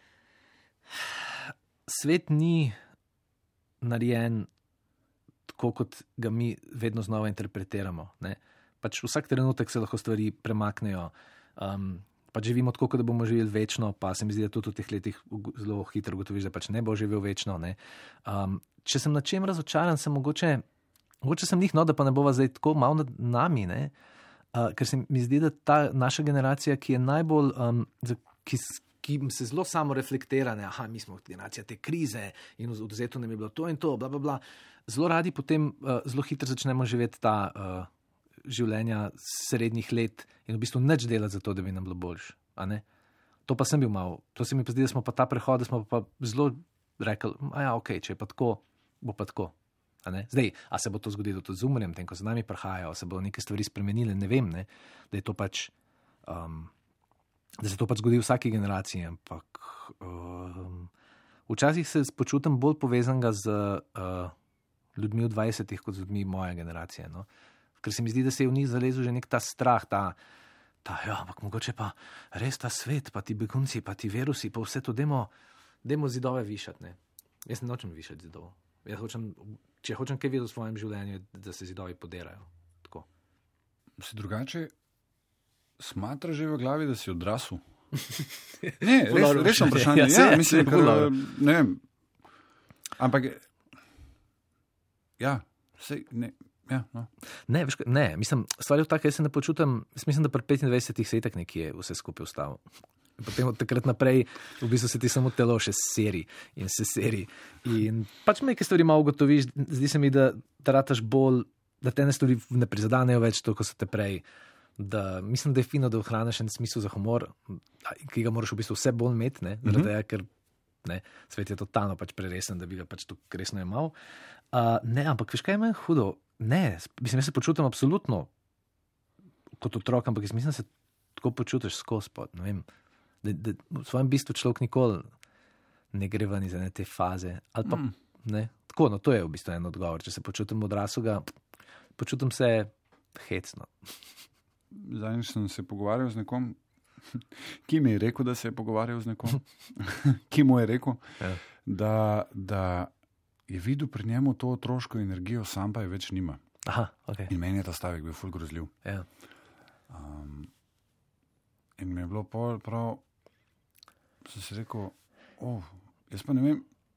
svet ni narejen tako, kot ga mi vedno znova interpretiramo. Ne? Pač vsak trenutek se lahko stvari premaknejo. Um, pač živimo tako, da bomo živeli večno, pa se mi zdi, da tudi v teh letih zelo hitro gotoviš, da pač ne bo živel večno. Ne? Um, če sem na čem razočaran, sem mogoče, mogoče sem njih, no, da pa ne bova zdaj tako malo nad nami, ne? Uh, ker se mi zdi, da ta naša generacija, ki je najbolj, um, ki, ki se zelo samo reflektira, ne, aha, mi smo generacija te krize in odvzeto nam je bilo to in to, bla, bla, bla. Zelo radi potem uh, zelo hitro začnemo živeti ta uh, življenja srednjih let in v bistvu nič delati za to, da bi nam bilo boljš. A ne? To pa sem bil malo. To se mi pa zdi, da smo pa ta prehod, da smo pa zelo rekli, a ja, ok, če je pa tako, bo pa tako. A ne? Zdaj, a se bo to zgodilo tudi z umrem, tem, ko za nami prihajajo, se bodo neke stvari spremenile, ne vem, ne? Da je to pač, um, da se to pač zgodi v vsaki generaciji, ampak um, včasih se počutim bolj povezanega z uh, ljudmi v dvajsetih kot z ljudmi moje generacije, no? Ker se mi zdi, da se je v njih zalezel že nek ta strah, ta, ta ja, ampak mogoče pa res ta svet, pa ti begunci, pa ti virusi, pa vse to, dajmo, dajmo zidove višati, ne? Jaz ne hočem višati zidov. Jaz hočem, če hočem kaj videti v svojem življenju, da se zidovi podirajo. Tako. Si drugače smatra že v glavi, da si odrasel? Ne, res, resno vprašanje. Ja, ja, mislim, ker, ne vem. Ampak, ja, sej, ne, ja, no. Ne, veš, ne, mislim, stvar je v tak, jaz se ne počutim, mislim, da pri petindvajsetih se je tak nekje vse skupaj ustavil. Potem od takrat naprej v bistvu se ti samo telo še seri in se seri. In pač nekaj stvari malo ugotoviš, zdi se mi, da, da rataš bolj, da te ne stvari ne prizadanejo več to, ko so te prej. Da, mislim, da je fino, da ohraniš en smisel za humor, ki ga moraš v bistvu vse bolj imeti, ne, mm-hmm. tega, ker ne, svet je totalno pač preresen, da bi ga pač tukaj resno imel. Uh, ne, ampak veš kaj je meni hudo? Ne, mislim, jaz se počutim absolutno kot otrok, ampak jaz mislim, da se tako počutiš skozi pot, ne vem. Da, da v svojem bistvu človek nikoli ne gre ven iz ene te faze. Ali pa, mm. ne, tako, no, to je v bistvu en odgovor. Če se počutim odraslega, počutim se hecno. Zadnjič sem se pogovarjal z nekom, ki mi je rekel, da se je pogovarjal z nekom, ki mu je rekel, ja. da, da je videl pri njemu to otroško energijo, sam pa je več nima. Aha, okay. In meni je ta stavek bil ful grozljiv. Ja. Um, in mi je bilo pol prav, sem si rekel, oh, jaz pa ne vem,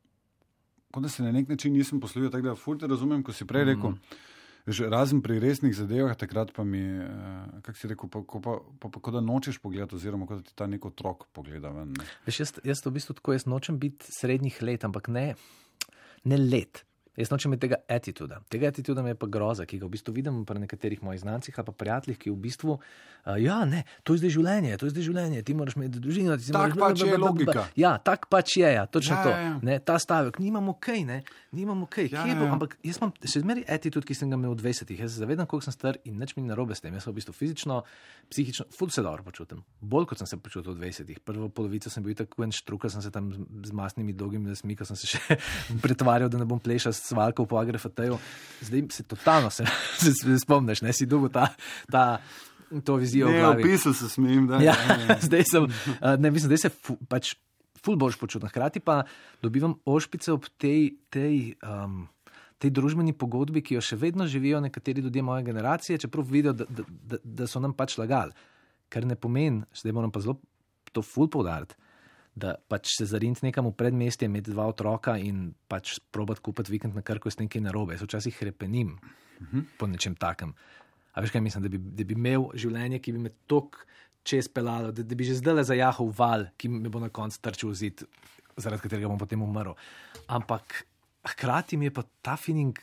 kot da se na nek način nisem poslovil, tako da ful te razumem, ko si prej rekel, mm. razen pri resnih zadevah, takrat pa mi, uh, kak si rekel, pa, ko pa, pa, pa kot da nočeš pogledati, oziroma kot da ti ta nek otrok pogleda ven. Ne. Veš, jaz, jaz to v bistvu tako, jaz nočem biti srednjih let, ampak ne, ne let. Jaz nočem imeti tega attituda. Tega attituda me je pa groza, ki ga v bistvu vidim pri nekaterih mojih znancih ali pa prijateljih, ki v bistvu, uh, ja, ne, to je zdaj življenje, to je zdaj življenje, ti moraš imeti družino. Ti tak moraš, pač je logika. Ja, tak pač je, ja, točno ja, to. Ja, ja. Ne, ta stavek, nimam okej, okay, ne, nimam okej, okay. Ja, kje ja, bo, ja. ampak jaz imam še zmeri attitude, ki sem ga imel v dvajsetih. Jaz se zavedam, koliko sem star in nič mi narobe s tem. Jaz sem v bistvu fizično, psihično, ful se dobro počutim. Bolj kot sem se počutil v dvajsetih. Prvo polovico sem bil tako en štruka, sem se tam z masnimi dolgimi lasmi, ko sem se še pretvarjal, da ne bom plešal s svalko po Agrafeteju. Zdaj se totalno se, se, se spomniš, ne, si dobil ta, ta, to vizijo ne, v glavi. Ne, opisal se smem, da. Ja, ja. zdaj sem, ne, mislim, zdaj se fu, pač ful boljš počutim. Hkrati pa dobivam ošpice ob tej, tej, um, tej družbeni pogodbi, ki jo še vedno živijo nekateri ljudje moje generacije, čeprav vidijo, da, da, da, da so nam pač lagali. Kar ne pomeni, zdaj moram pa zelo to ful poudariti, da pač se zarinti nekam v predmestje, imeti dva otroka in pač probati kupiti vikend na Krku s nekaj narobe. Jaz včasih hrepenim uh-huh. po nečem takem. A veš kaj mislim, da bi, da bi imel življenje, ki bi me tok čez pelalo, da, da bi že zdaj zajahal val, ki me bo na koncu trčil v zid, zaradi katerega bom potem umrl. Ampak hkrati mi je pa ta feeling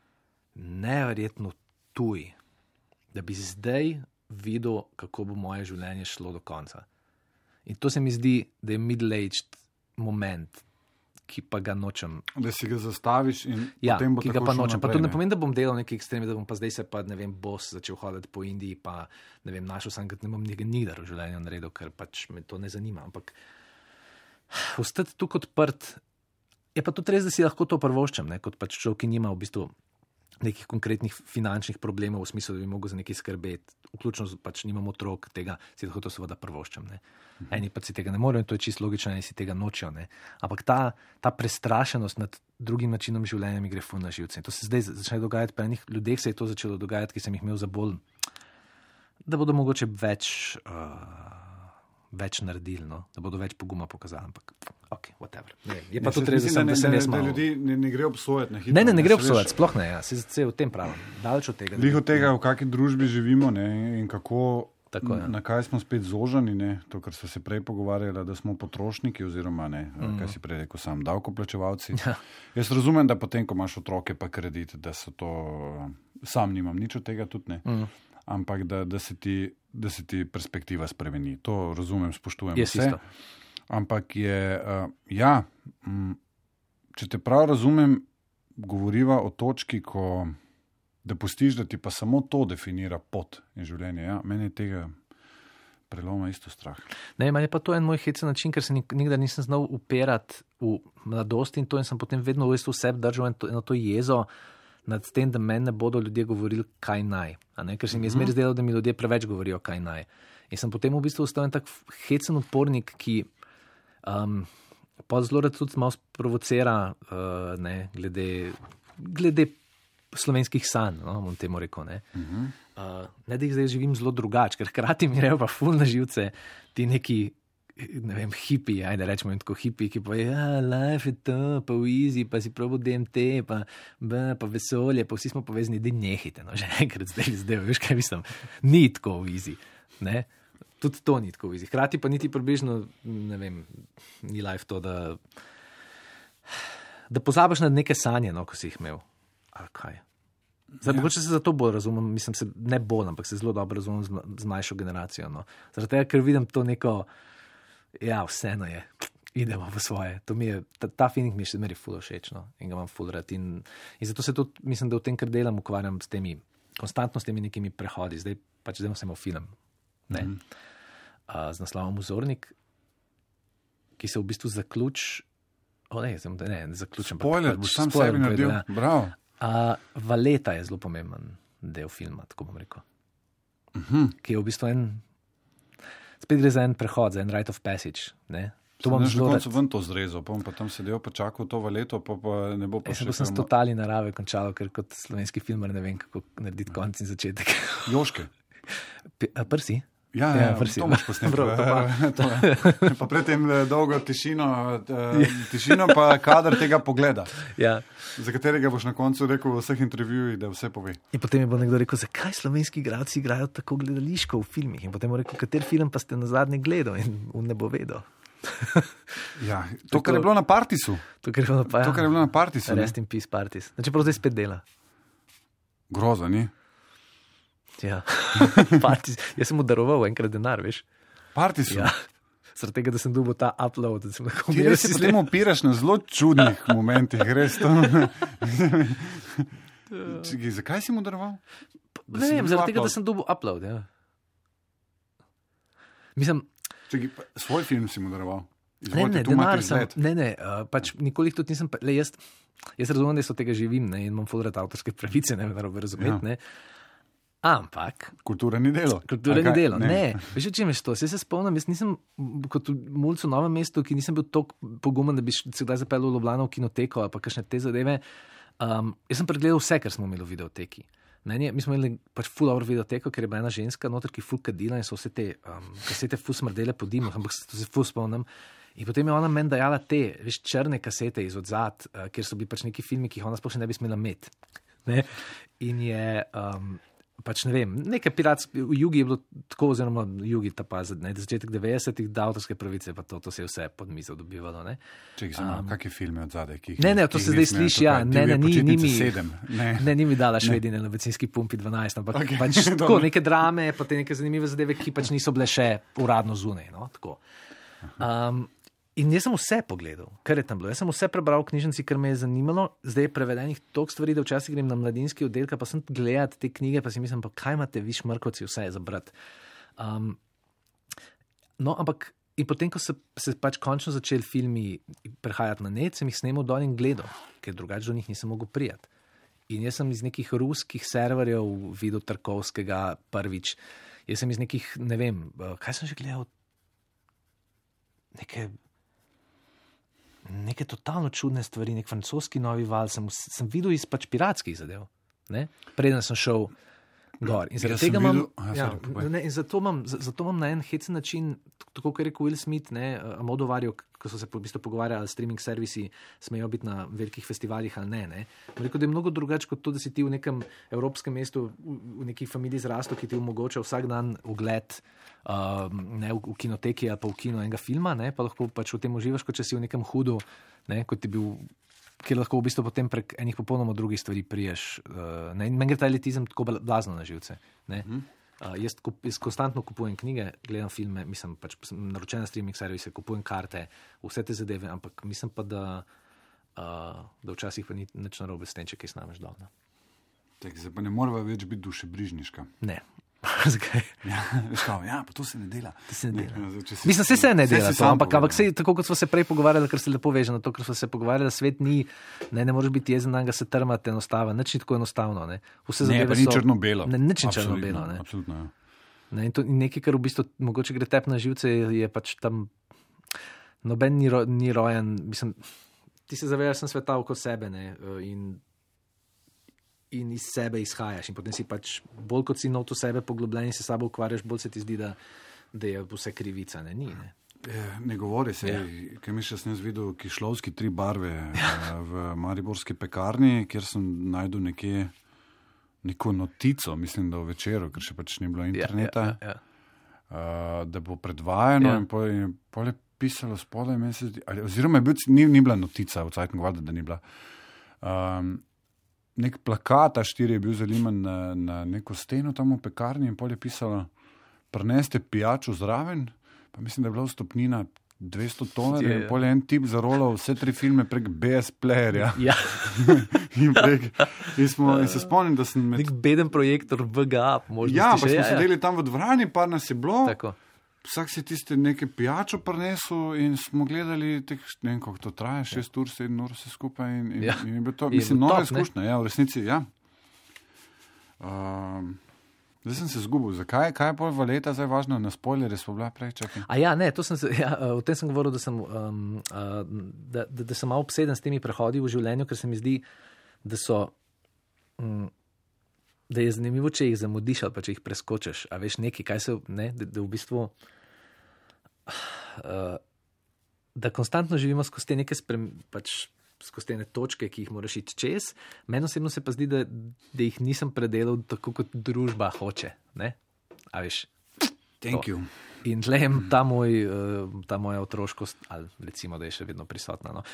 neverjetno tuj, da bi zdaj videl, kako bo moje življenje šlo do konca. In to se mi zdi, da je middle-aged moment, ki pa ga nočem. Da si ga zastaviš in ja, potem bo ki tako ga pa nočem. naprej, Pa to ne ne pomeni, da bom delal neki ekstremi, da bom pa zdaj se pa, ne vem, bos začel hoditi po Indiji, pa ne vem, našel sem, da ne bom nekaj nikdar v življenju naredil, ker pač me to ne zanima. Ampak ostati tu kot prt, je pa tudi res, da si lahko to prvoščem, ne, kot pač človek, ki nima v bistvu nekih konkretnih finančnih problemov v smislu, da bi mogel za nekaj skrbeti, vključno pač nimam otrok, tega si lahko to seveda prvoščem. Ne. Eni pa si tega ne morejo in to je čisto logično, eni si tega nočijo. Ne. Ampak ta, ta prestrašenost nad drugim načinom življenja mi gre ful na živce. In to se zdaj začne dogajati, pri enih ljudeh se je to začelo dogajati, ki sem jih imel za bolj, da bodo mogoče več, uh, več naredili, no? Da bodo več poguma pokazali. Ampak ok, whatever. Ne, je pa ne, tudi res, da sem, da sem jaz malo. Da ljudi ne, ne gre obsojati na hitro. Ne, ne, ne gre veš, obsojati, sploh ne, ja. Se, se v tem pravim. Daleč od tega. Lih od tega, v kakšni družbi živimo, ne, in kako, Tako, ja. na kaj smo spet zožani, ne, to, kar so se prej pogovarjali, da smo potrošniki oziroma ne, mm. kaj si prej rekel, sam davkoplačevalci. Ja. Jaz razumem, da potem, ko imaš otroke pa kredit, da so to, sam nimam nič od tega tudi ne, mm. ampak da, da, se ti, da se ti perspektiva spremeni. To razumem, spoštujem je vse. Isto. Ampak je, uh, ja, m, če te prav razumem, govoriva o točki, ko da pustiš, da ti pa samo to definira pot in življenje. Ja, meni je tega preloma isto strah. Ne, meni je pa to en moj hecen način, ker se nikdar nisem znal upirati v mladosti in to in sem potem vedno v bistvu vse držal eno to, eno to jezo nad tem, da meni ne bodo ljudje govorili, kaj naj. A ne? Ker se mi je zmeraj zdelo, da mi ljudje preveč govorijo, kaj naj. In sem potem v bistvu ostal en tak hecen upornik, ki um, pa zelo rad tudi malo sprovocira uh, ne, glede, glede slovenskih sanj, no, bom temu rekel. Ne. Uh-huh. Uh, ne, da jih zdaj živim zelo drugače, ker hkrati mi rejo pa ful na živce ti neki, ne vem, hipi, ajde rečemo in tako hipi, ki pa je, ja, life je to, pa v easy, pa si probo D M T, pa, b, pa vesolje, pa vsi smo povezni, da nehite, no, že enkrat zdaj zdaj, veš kaj mislim, ni tako v easy, ne. Tudi to ni tako v easy. Hkrati pa niti približno, ne vem, ni life to, da da pozabiš na neke sanje, no, ko si jih imel. Ali kaj? Zdaj, ja. Mogoče se zato bolj razumem, mislim se ne bolj, ampak se zelo dobro razumem z, z mlajšo generacijo. No. Zaradi tega, ker vidim to neko, ja, vseeno je, idemo v svoje. To mi je, ta, ta feeling mi je še zmeri ful všeč, no, in ga imam ful rad. In, in zato se tudi, mislim, da v tem, kar delam, ukvarjam s temi, konstantno s temi nekimi prehodi. Zdaj pač zdaj sem v film, ne, mm. uh, z naslovom Vzornik, ki se v bistvu zaključ, o ne, ne, ne zaključim. Spoiler, boš sam sebi naredil, ja. Bravo. Uh, Valeta je zelo pomemben del filma, tako bom rekel. Uh-huh. Ki je v bistvu en, spet gre za en prehod, za en rite of passage. Ne? To bom zelo rad. Sem ven to zrezal, pa bom pa tam sedel, pa čakal to Valeto, pa, pa ne bo pa še filma. Sem s totali narave končal, ker kot slovenski filmar ne vem, kako narediti uh-huh. konc in začetek. Joške. P- a prsi? Ja, ja, ja, to moš posneti. Pa, pa predtem dolgo tišino, tišino pa kadar tega pogleda, ja. Za katerega boš na koncu rekel v vseh intervjujih, da vse pove. In potem je bo nekdo rekel, zakaj slovenski igralci igrajo tako gledališko v filmih. In potem bo rekel, kater film pa ste nazadnje gledal in on ne bo vedel. Ja, to, tako, kar je bilo na Partisu. To, kar je bilo na, to, kar je bilo na Partisu. Rest in peace Partis. Znači, prav zdaj spet dela. Groza, ni? Ja, Partis. Jaz sem mu daroval enkrat denar, veš. Partisu? Ja, zaradi tega, da sem dobil ta upload. Da sem lahko ti res si potem... slemo opiraš na zelo čudnih momentih, res to. Čekaj, zakaj si mu daroval? Ne vem, zaradi tega, da sem dobil upload, ja. Mislim... Čekaj, svoj film si mu daroval? Izvolite, ne, ne, denar sem, ne, ne, uh, pač nikoli tudi nisem, le jaz, jaz razumem, da so tega živim, ne, in imam ful rad avtorske pravice, ne, narobe razumeti, ja. Ne. Ampak... Kultura ni delo. Kultura ni delo, ne. ne. Veš, o čem je to? Jaz se spomnim, jaz nisem kot v mulcu Novem mestu, ki nisem bil toliko pogumen, da bi se kdaj zapeljal v Ljubljano v kinoteko ali pa kakšne te zadeve. Um, jaz sem pregledal vse, kar smo imeli v videoteki. Ne, ne, mi smo imeli pač ful dobro videoteko, ker je bila ena ženska noter, ki ful kadila in so vse te um, kasete ful smrdele po dimu, ampak se to se ful spomnim. In potem je ona meni dajala te, veš, črne kasete iz odzad, uh, kjer so bili pač neki filmi, ki jih ona sploh še ne bi smela imeti. Ne? In je... Um, pač ne vem, nekaj piratskih, v Jugi je bilo tako, oziroma Jugi ta pa za začetek devetdesetih, da avtorske pravice, pa to, to se je vse pod mizo dobivalo, ne. Čekaj, samo, um, kakšne filme od zadaj, ki jih... Ne, ne, to se zdaj sliši, ja, ne, ne, ni, ni mi... sedem, ne. Ne, ni mi dala Švedine na bencinski pumpi dvanajst, ampak okay, pač tako, neke drame, pa te neke zanimive zadeve, ki pač niso bile še uradno zunaj, no, tako. Um, in jaz sem vse pogledal, kar je tam bilo. Jaz sem vse prebral v knjižnici, kar me je zanimalo. Zdaj je prevedenih toliko stvari, da včasih grem na mladinski oddelek, pa sem gledati te knjige, pa si mislim, pa kaj imate vi šmrkovci vse za brati. Um, no, ampak in potem, ko se, se pač končno začeli filmi prehajati na net, sem jih snemal dol in gledal, ker drugače do njih nisem mogel prijati. In jaz sem iz nekih ruskih serverjev videl Tarkovskega prvič. Jaz sem iz nekih, ne vem, kaj sem že gledal? Neke... neke totalno čudne stvari, nek francoski novi val, sem, sem videl iz pač piratskih zadev, ne? Preden sem šel gor. In zaradi tega imam, ja, ne, in zato imam, zato imam na en hecen način, tako kot je rekel Will Smith, ne, Almodovarju, ko so se v bistvu pogovarjali, streaming servisi smejo biti na velikih festivalih ali ne, ne. Rekel, da je mnogo drugače kot to, da si ti v nekem evropskem mestu, v, v neki familiji zrastel, ki ti omogoča vsak dan ogled uh, ne, v, v kinoteki ali pa v kino enega filma, ne, pa lahko pač v tem uživaš, kot če si v nekem hudu, ne, kot ti bil, kjer lahko v bistvu potem prek enih popolnoma drugih stvari priješ. Uh, ne, in meni gre ta elitizem tako blazno na živce, ne. Mm. Uh, jaz, kup, jaz konstantno kupujem knjige, gledam filme, mislim, pač naročena streaming servise, kupujem karte, vse te zadeve, ampak mislim pa, da uh, da včasih pa ni nič narobe s tem, če kaj snameš dol. No. Tak, zdaj pa ne morava več biti dušebrižniška. Ne. Zakaj? Ja, veš kao, ja, pa to se ne dela. To se ne dela. Ne, zdaj, si, Mislim, se se ne dela, si to, sam ampak, ampak povedal. sej, tako kot smo se prej pogovarjali, ker se lepo veže na to, ker smo se pogovarjali, da svet ni, ne, ne moreš biti jezen, ga se trmati enostavno, nič ni tako enostavno. Ne, Vse Ne, pa ni so- črno-belo. Ne, nič ni Absolutno, črno-belo. Ne. Absolutno, ja. Ne, in to, in nekaj, kar v bistvu mogoče gre tep na živce, je, je pač tam noben ni, ro, ni rojen. Mislim, ti se zavedaš, sem sveta oko sebe, ne, in, in iz sebe izhajaš. In potem si pač bolj kot si not v sebe poglobljen in se s sabo ukvarjaš, bolj se ti zdi, da, da je vse krivica. Ne, ni, ne. E, ne govori se, Ja. ja. Ker mi še sem jaz videl kišlovski tri barve ja. v mariborski pekarni, kjer sem najdel nekje neko notico, mislim, da v večeru, ker še pač ni bilo interneta, Ja, ja, ja. Uh, da bo predvajano Ja. ja. in pol je, pol je pisalo spodaj, meni se zdi, ali, oziroma je bil, ni, ni bila notica, v Cajtngu, da ni bila. Um, nek plakat, a štiri je bil zaliman na, na neko steno tam v pekarni in pol je pisalo, prineste pijačo zraven, pa mislim, da je bila vstopnina dvesto tolarjev Je, in ja. pol je en tip zarolal vse tri filme prek B S playerja. Ja, in, prek, in, smo, in se spomnim, da sem med... nek beden projektor V G A, možno. Ja, pa smo sedeli tam v dvorani, par nas je bilo. Tako. Vsak si tiste neke pijačo prinesel in smo gledali, teh, ne vem, kako to traja, šest ur, sedem ur vse skupaj. In, in, Ja. in je bilo to, Je mislim, bilo nova top, ne? izkušnja, ja, v resnici, ja. Um, zdaj sem se zgubil. Zakaj? Kaj je pol valeta zdaj važno? Na spoilerje smo bila prej, čakaj. A ja, ne, to sem se, ja, o tem sem govoril, da sem, um, uh, da, da, da sem malo obseden s temi prehodi v življenju, ker se mi zdi, da so, um, da je zanimivo, če jih zamudiš ali pa če jih preskočiš. A veš nekaj, kaj se, ne, da, da v bistvu, uh, da konstantno živimo skozi te neke sprem, pač skozi te točke, ki jih moraš iti čez. Meni osebno se pa zdi, da, da jih nisem predelal tako, kot družba hoče. Ne? A veš, Thank to. you. In tle je ta, moj, eh, ta moja otroškost, ali recimo, da je še vedno prisotna. No.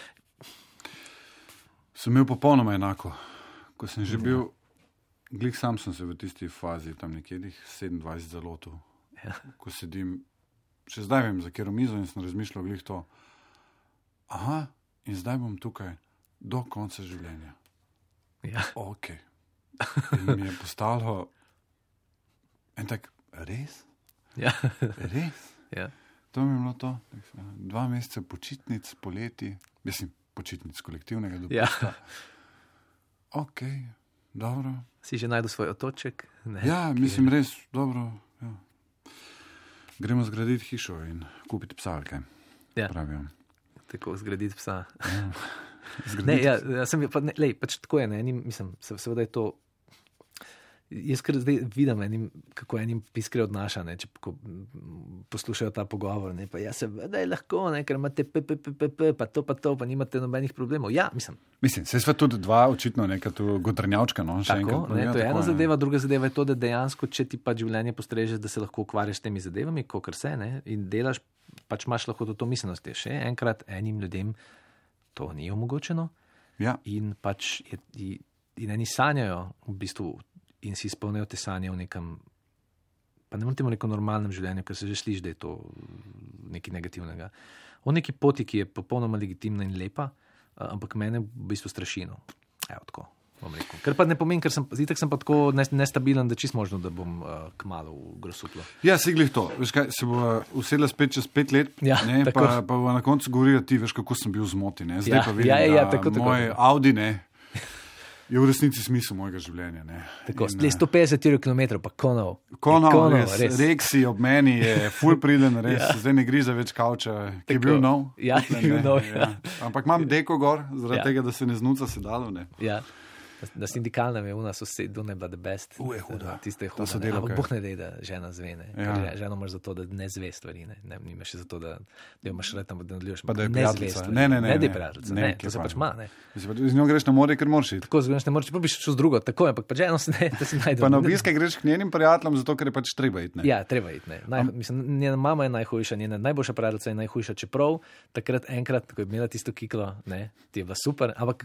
Sem imel popolnoma enako. Ko sem že bil, glih sam sem se v tisti fazi, tam nekje sedemindvajset zalotov. Ja. Ko sedim, še zdaj vem, za kjer mizo in sem razmišljal glih to. Aha, in zdaj bom tukaj do konca življenja. Ja. Ok. In mi je postalo en tak, res? Ja. Res? Ja. To mi je bilo to. Dva meseca počitnic, poleti, mislim, počitnic kolektivnega dopusta. Ja. Ok, dobro. Si že najdel svoj otoček? Ne, Ja, ki mislim, je- res, dobro. Ja. Gremo zgraditi hišo in kupiti psa, ali kaj Ja. pravijo. Tako zgraditi psa. Zgraditi Ne, ja, ja, sem, pa, ne, lej, pač tako je, ne, enim, mislim, se, seveda je to. Jaz kar zdaj vidim, enim, kako enim piskre odnaša, ne, če ko, m, poslušajo ta pogovor. Ne, pa ja, seveda je lahko, ne, ker imate p, p, p, p, p, pa to, pa to, pa nimate nobenih problemov. Ja, mislim, Mislim, se sva tudi dva, očitno neka tu godrnjavčka, no, še tako, enkrat. ne, ja, to je tako ena zadeva, druga zadeva je to, da dejansko, če ti pač življenje postreže, da se lahko ukvarjaš s temi zadevami, kot se, ne, in delaš, pač imaš lahko to, to miselnost. Še enkrat, enim ljudem to ni omogočeno. Ja, In pač je, in, in eni sanjajo v bistvu in si izpolnijo te sanje v nekem, pa ne moramo neko normalnem življenju, ker se že sliši, da je to nekaj negativnega. O neki poti, ki je popolnoma legitimna in lepa, a, ampak mene v bistvu strašino. Evo tako, bom rekel. Ker pa ne pomeni, ker sem, zitek sem pa tako nes- nestabilen, da čist možno, da bom uh, kmalu v grosuplo. ja si glih to. Veš kaj, se bo usedla spet čez pet let, Ja, ne, tako. pa, pa bo na koncu govorila ti, veš, kako sem bil zmoti. Ne. Zdaj Ja, pa vidim, ja, ja, da tako, tako, moj tako. Audi, ne, je v resnici smisel mojega življenja. Ne. Tako, In, le eh, sto petdeset kilometrov, pa konov. Konov, Konov, res, res. Reksi ob meni je ful priden, res, Ja. zdaj ne griza več kavča, ki je Tako. bil nov. Ja, Tukaj, ki je bil ne, nov, ja. Ampak imam deko gor, zaradi Ja. tega, da se ne znuca sedalo. Ne. Ja. Na sindikalnem je u nas vse, do ne bila the best. U, je huda. Tiste je To huda. so ne. delavke. Ampak boh ne dej, da žena zve. Ne. Ja. Ja. Ženo imaš zato, da ne zve stvari. Ne, ne nimaš zato, da, da jo imaš retam, da nadaljuješ. Pa da je ne zve prijateljica. stvari. Ne, ne, ne, Ne, da je ne. prijateljica. Ne, Ne, kje to se pa. pač ima. Ne. Mislim, pa Z njo greš na more, ker moraš iti. Tako zgledaš, ne moreš, pa bi šel z drugo, tako je, ampak pa ženo se ne, da si najdeš. Pa na obiske greš k njenim prijateljem, zato ker je pač treba iti. Ne. Ja, treba iti. Ne. Naj, mislim, njena mama je najhujša, njena najboljša prijateljica je najhujša, čeprav takrat enkrat, ko je imela tisto kiklo, ne, ti je bila super, ampak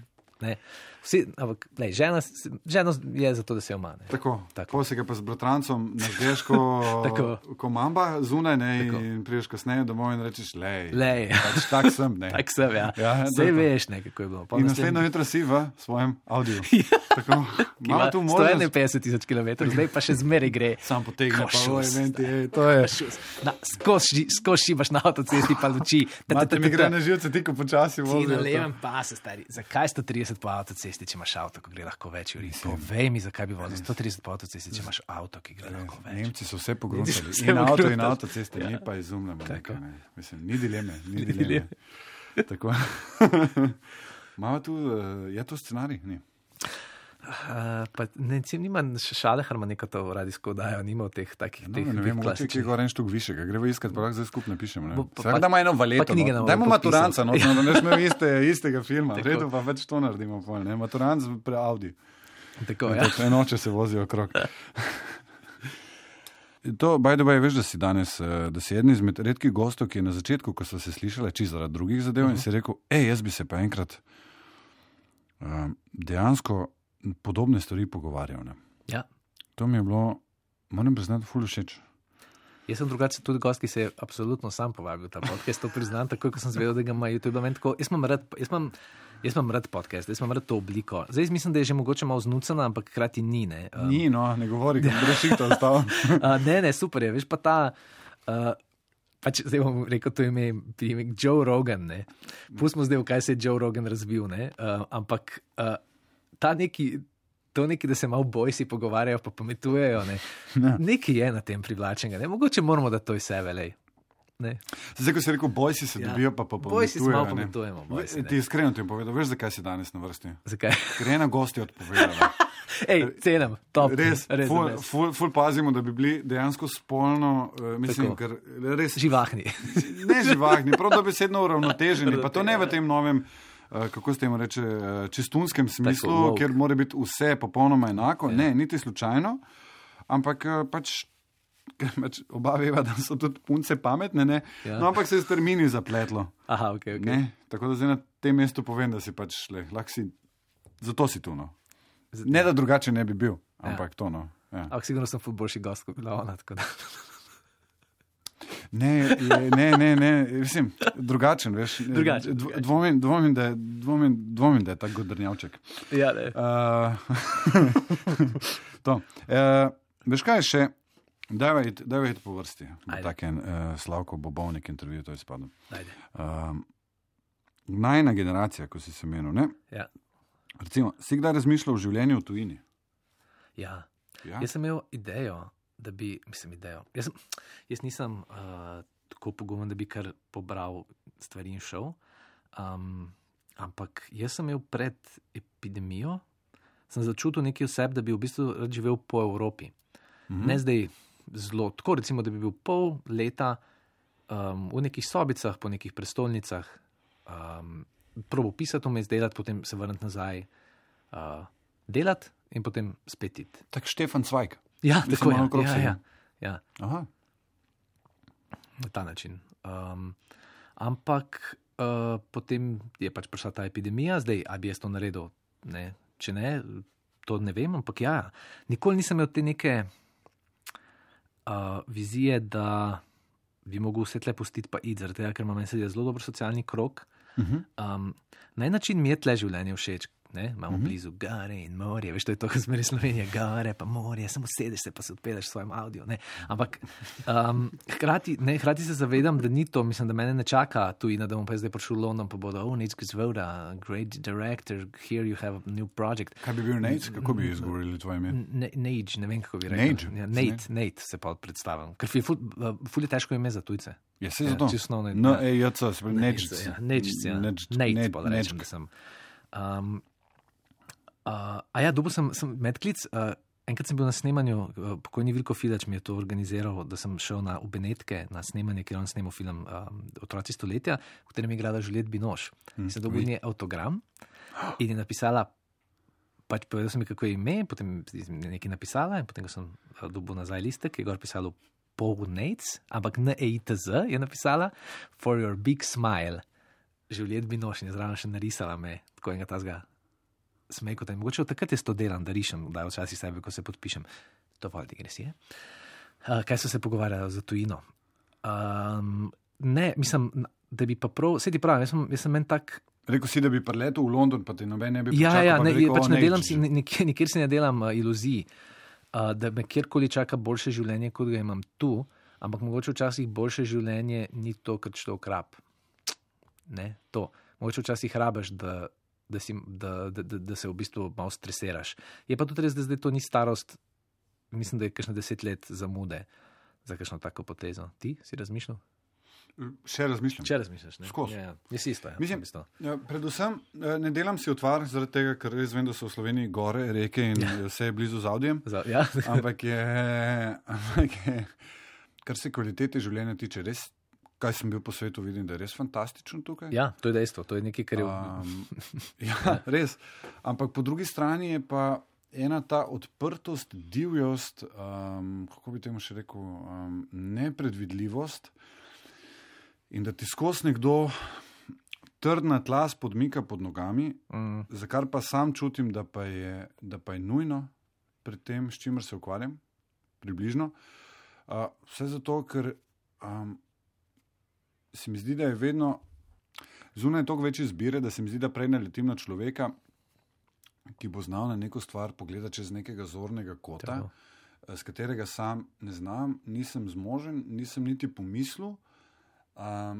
Ne. Vsi, ampak, lej, žena, žena je zato, da se omane. Tako, tako. Pol se ga pa z bratrancom naždeš, ko, ko mamba zunaj, ne, in priješ kasneje domov in rečeš, lej, lej. Pač tak sem, ne. Tak sem, ja. ja Sej veš, ne, kako je bilo. Pa in naslednjo jutro si v svojem audiju. Tako, ima tu možnost. sto enainpetdeset tisoč kilometrov, zdaj pa še zmeri gre. Sam potegne, pa v eventi, ej, to je. Skozi šibaš na avtocesti, pa luči. Mate mi gre na živce, ti ko počasi vozijo. Ti na levem pasu, stari. Zakaj sto trideset po avtocesti, če imaš avto, ko gre lahko več uri? Povej mi, zakaj bi vozil sto trideset po avtocesti, če imaš avto, ki gre lahko več. Nemci so vse pogrunčali. In avto in avtoceste, mi pa izumljamo. Mislim, ni dileme, ni dileme. Tako. Malo tu, je to scenarij? Ni. Uh, pa ne, nima šale harmonika to radijsko dajo, nima v teh takih no, teh ne vem, mogoče kje gore en štuk višega, gremo iskat, pa lahko zdaj skupaj napišemo, ne? Pa, Seveda ima eno valeto, no. Dajmo Maturanca, no, da ne smemo iste, istega filma, v redu pa več to naredimo, pol, ne, Maturanc pre Audi. Tako, ja. Tako, enoče se vozijo okrog. To, by the way, veš, da si danes, da si eden izmed redkih gostov, ki je na začetku, ko so se slišali čisto zaradi drugih zadev, uh-huh. in si rekel, ej, jaz bi se pa enkrat uh, dejansko podobne stvari pogovarjal. Ne? Ja. To mi je bilo, moram priznati, ful všeč. Jaz sem drugače tudi gost, ki se je absolutno sam povabil ta podcast, to priznam, takoj, ko sem zvedel, da ga ima YouTube. Tako, jaz imam rad, jaz imam, jaz imam rad podcast, jaz imam rad to obliko. Zdaj mislim, da je že mogoče malo znucena, ampak krati ni. Ne, um, ni, no, ne govori, da bi rešito ostalo. Ne, ne, super je, veš pa ta... Uh, Pač, zdaj bom rekel to ime, ime Joe Rogan, ne. Pustimo zdaj, v kaj se je Joe Rogan razvil, ne. Uh, ampak uh, ta neki, to neki, da se malo bojsi pogovarjajo, pa pametujejo, ne. Ja. Nekaj je na tem privlačenega, ne. Mogoče moramo da to iz sebe, lej. Ne. Zdaj, ko si rekel, bojsi se ja. dobijo, pa pa pametujejo. Bojsi se malo pametujemo, bojsi, ne. Ti iskreno ti jim povedal, veš, zakaj si danes na vrsti? Zakaj? Ker ena gost je odpovedala. Ej, cenem, top. Res, res ful, ful, ful pazimo, da bi bili dejansko spolno, uh, mislim, ker res... Živahni. Ne živahni, prav dobesedno uravnoteženi, pa to ne v tem novem, uh, kako se temu reče, uh, čistunskem smislu, tako, wow. Kjer mora biti vse popolnoma enako, ja. Ne, niti slučajno, ampak uh, pač, ker pač oba veva, da so tudi punce pametne, ne, ja. No, ampak se je s termini zapletlo. Aha, ok, ok. Ne, tako da zdaj na tem mestu povem, da si pač, le, lahko si, zato si tu, no. Ne, da drugače ne bi bil, ampak ja. To, no. Ja. Ampak sigurno sem ful boljši gost, kot bila ona, tako da... Ne, ne, ne, ne, mislim, drugačen, veš. Drugačen. Dvomim, dvomim, da je, dvomim, dvomim, da je tak godrnjavček. Ja, ne. Uh, to. Uh, veš kaj še, dajva iti po vrsti. Tak en uh, Slavko Bobovnik intervju, to je spadno. Ajde. Uh, najna generacija, ko si se menil, ne? Ja. Recimo, si kdaj razmišljal o življenju v tujini? Ja. ja. Jaz sem imel idejo, da bi, mislim, idejo. Jaz, sem, jaz nisem uh, tako pogumen, da bi kar pobral stvari in šel, um, ampak jaz sem imel pred epidemijo, sem začutil nekaj oseb, da bi v bistvu rad živel po Evropi. Mm-hmm. Ne zdaj zelo, tako recimo, da bi bil pol leta um, v nekih sobicah, po nekih prestolnicah, um, probo pisati, vmes delati, potem se vrniti nazaj uh, delati in potem spet iti. Tak Štefan Cvajk. Ja, tako je. Ja, ja, ja. Aha. Na ta način. Um, ampak uh, potem je pač prišla ta epidemija, zdaj, a bi jaz to naredil? Ne. Če ne, to ne vem, ampak ja, nikoli nisem imel te neke uh, vizije, da bi mogel vse tle pustiti pa iti, zaradi tega, ker ima meni sedaj zelo dober socialni krog. Um, na en način mi je tle življenje všeč, ne? Imamo uh-huh. blizu gore in morje, veš, to je to, kar zmeri Slovenija, gore pa morje, samo sedeš se pa se odpeleš s svojim audio, ne? Ampak um, hkrati, ne, hkrati se zavedam, da ni to, mislim, da mene ne čaka tujina, da bom pa zdaj prišel v London, pa bodo, oh, Nate Gizvoda, great director, here you have a new project. Kaj bi bil Nate? Kako bi izgovorili tvoje ime? Nate, ne vem, kako bi rekel. Nate? Ja, Nate, Nate se pa predstavim, ker ful, ful je težko ime za tujce. Ja, se zato. Ja, no, ej, ja, co, se pravi, Nečc. Nečc, ja. Nate, pa da rečem, da sem. Um, uh, a ja, dobil sem, sem medklic, uh, enkrat sem bil na snemanju, uh, pokojni Vilko Filač mi je to organiziral, da sem šel na v Benetke na snemanje, kjer on snemal film um, Otroci stoletja, v katerem je igrala Juliette Binoche. Hmm, sem dobil njen avtogram in je napisala, pač povedal sem mi, kako je ime, potem je nekaj napisala in potem, ko sem dobil nazaj listek, je gor pisalo Paul Nates, ampak N E I T Z je napisala For your big smile. Juliette Binoche in je zraven še narisala me, tako enega tazga smejko, da mogoče takrat jaz to delam, da rišem, da včasih sebe, ko se podpišem. Dovolj digresije. Uh, kaj so se pogovarjali za tujino? Um, ne, mislim, da bi pa prav, sedi prav, jaz sem, jaz sem men tak. Rekel si, da bi preletel v London, pa ti noben ne bi Ja, pričakal, ja, pa ne, bi rekel, pač "O, ne ne, delam č- si, nikjer, nikjer si ne delam uh, iluzij, uh, da me kjerkoli čaka boljše življenje, kot ga imam tu, ampak mogoče včasih boljše življenje ni to, kar što krap. Ne, to. Mogoče včasih rabiš, da, da, si, da, da, da, da se v bistvu malo stresiraš. Je pa tudi res, da zdaj to ni starost, mislim, da je kakšne deset let zamude za kakšno tako potezo. Ti si razmišljal? Še razmišljam. Če razmišljaš, ne? Skozi. Ja, ja. Jaz isto, ja. Mislim, isto. Ja, predvsem eh, ne delam si utvar, zaradi tega, ker res vem, da so v Sloveniji gore, reke in ja. vse je blizu z Audijem. Za, ja. Ampak je, ampak je, kar se kvalitete življenja tiče, res, kaj sem bil po svetu, vidim, da je res fantastično tukaj. Ja, to je dejstvo, to je nekaj, kar je. Um, ja, res. Ampak po drugi strani je pa ena ta odprtost, divjost, um, kako bi temu še rekel, um, nepredvidljivost. In da ti skozi nekdo trdna tla spodmika pod nogami, mm. za kar pa sam čutim, da pa, je, da pa je nujno pri tem, s čimer se ukvarjam, približno. Uh, vse zato, ker um, se mi zdi, da je vedno zunaj toliko več izbire, da se mi zdi, da prej naletim na človeka, ki bo znal na neko stvar pogledati čez nekega zornega kota, Tako. s katerega sam ne znam, nisem zmožen, nisem niti pomislil. Um,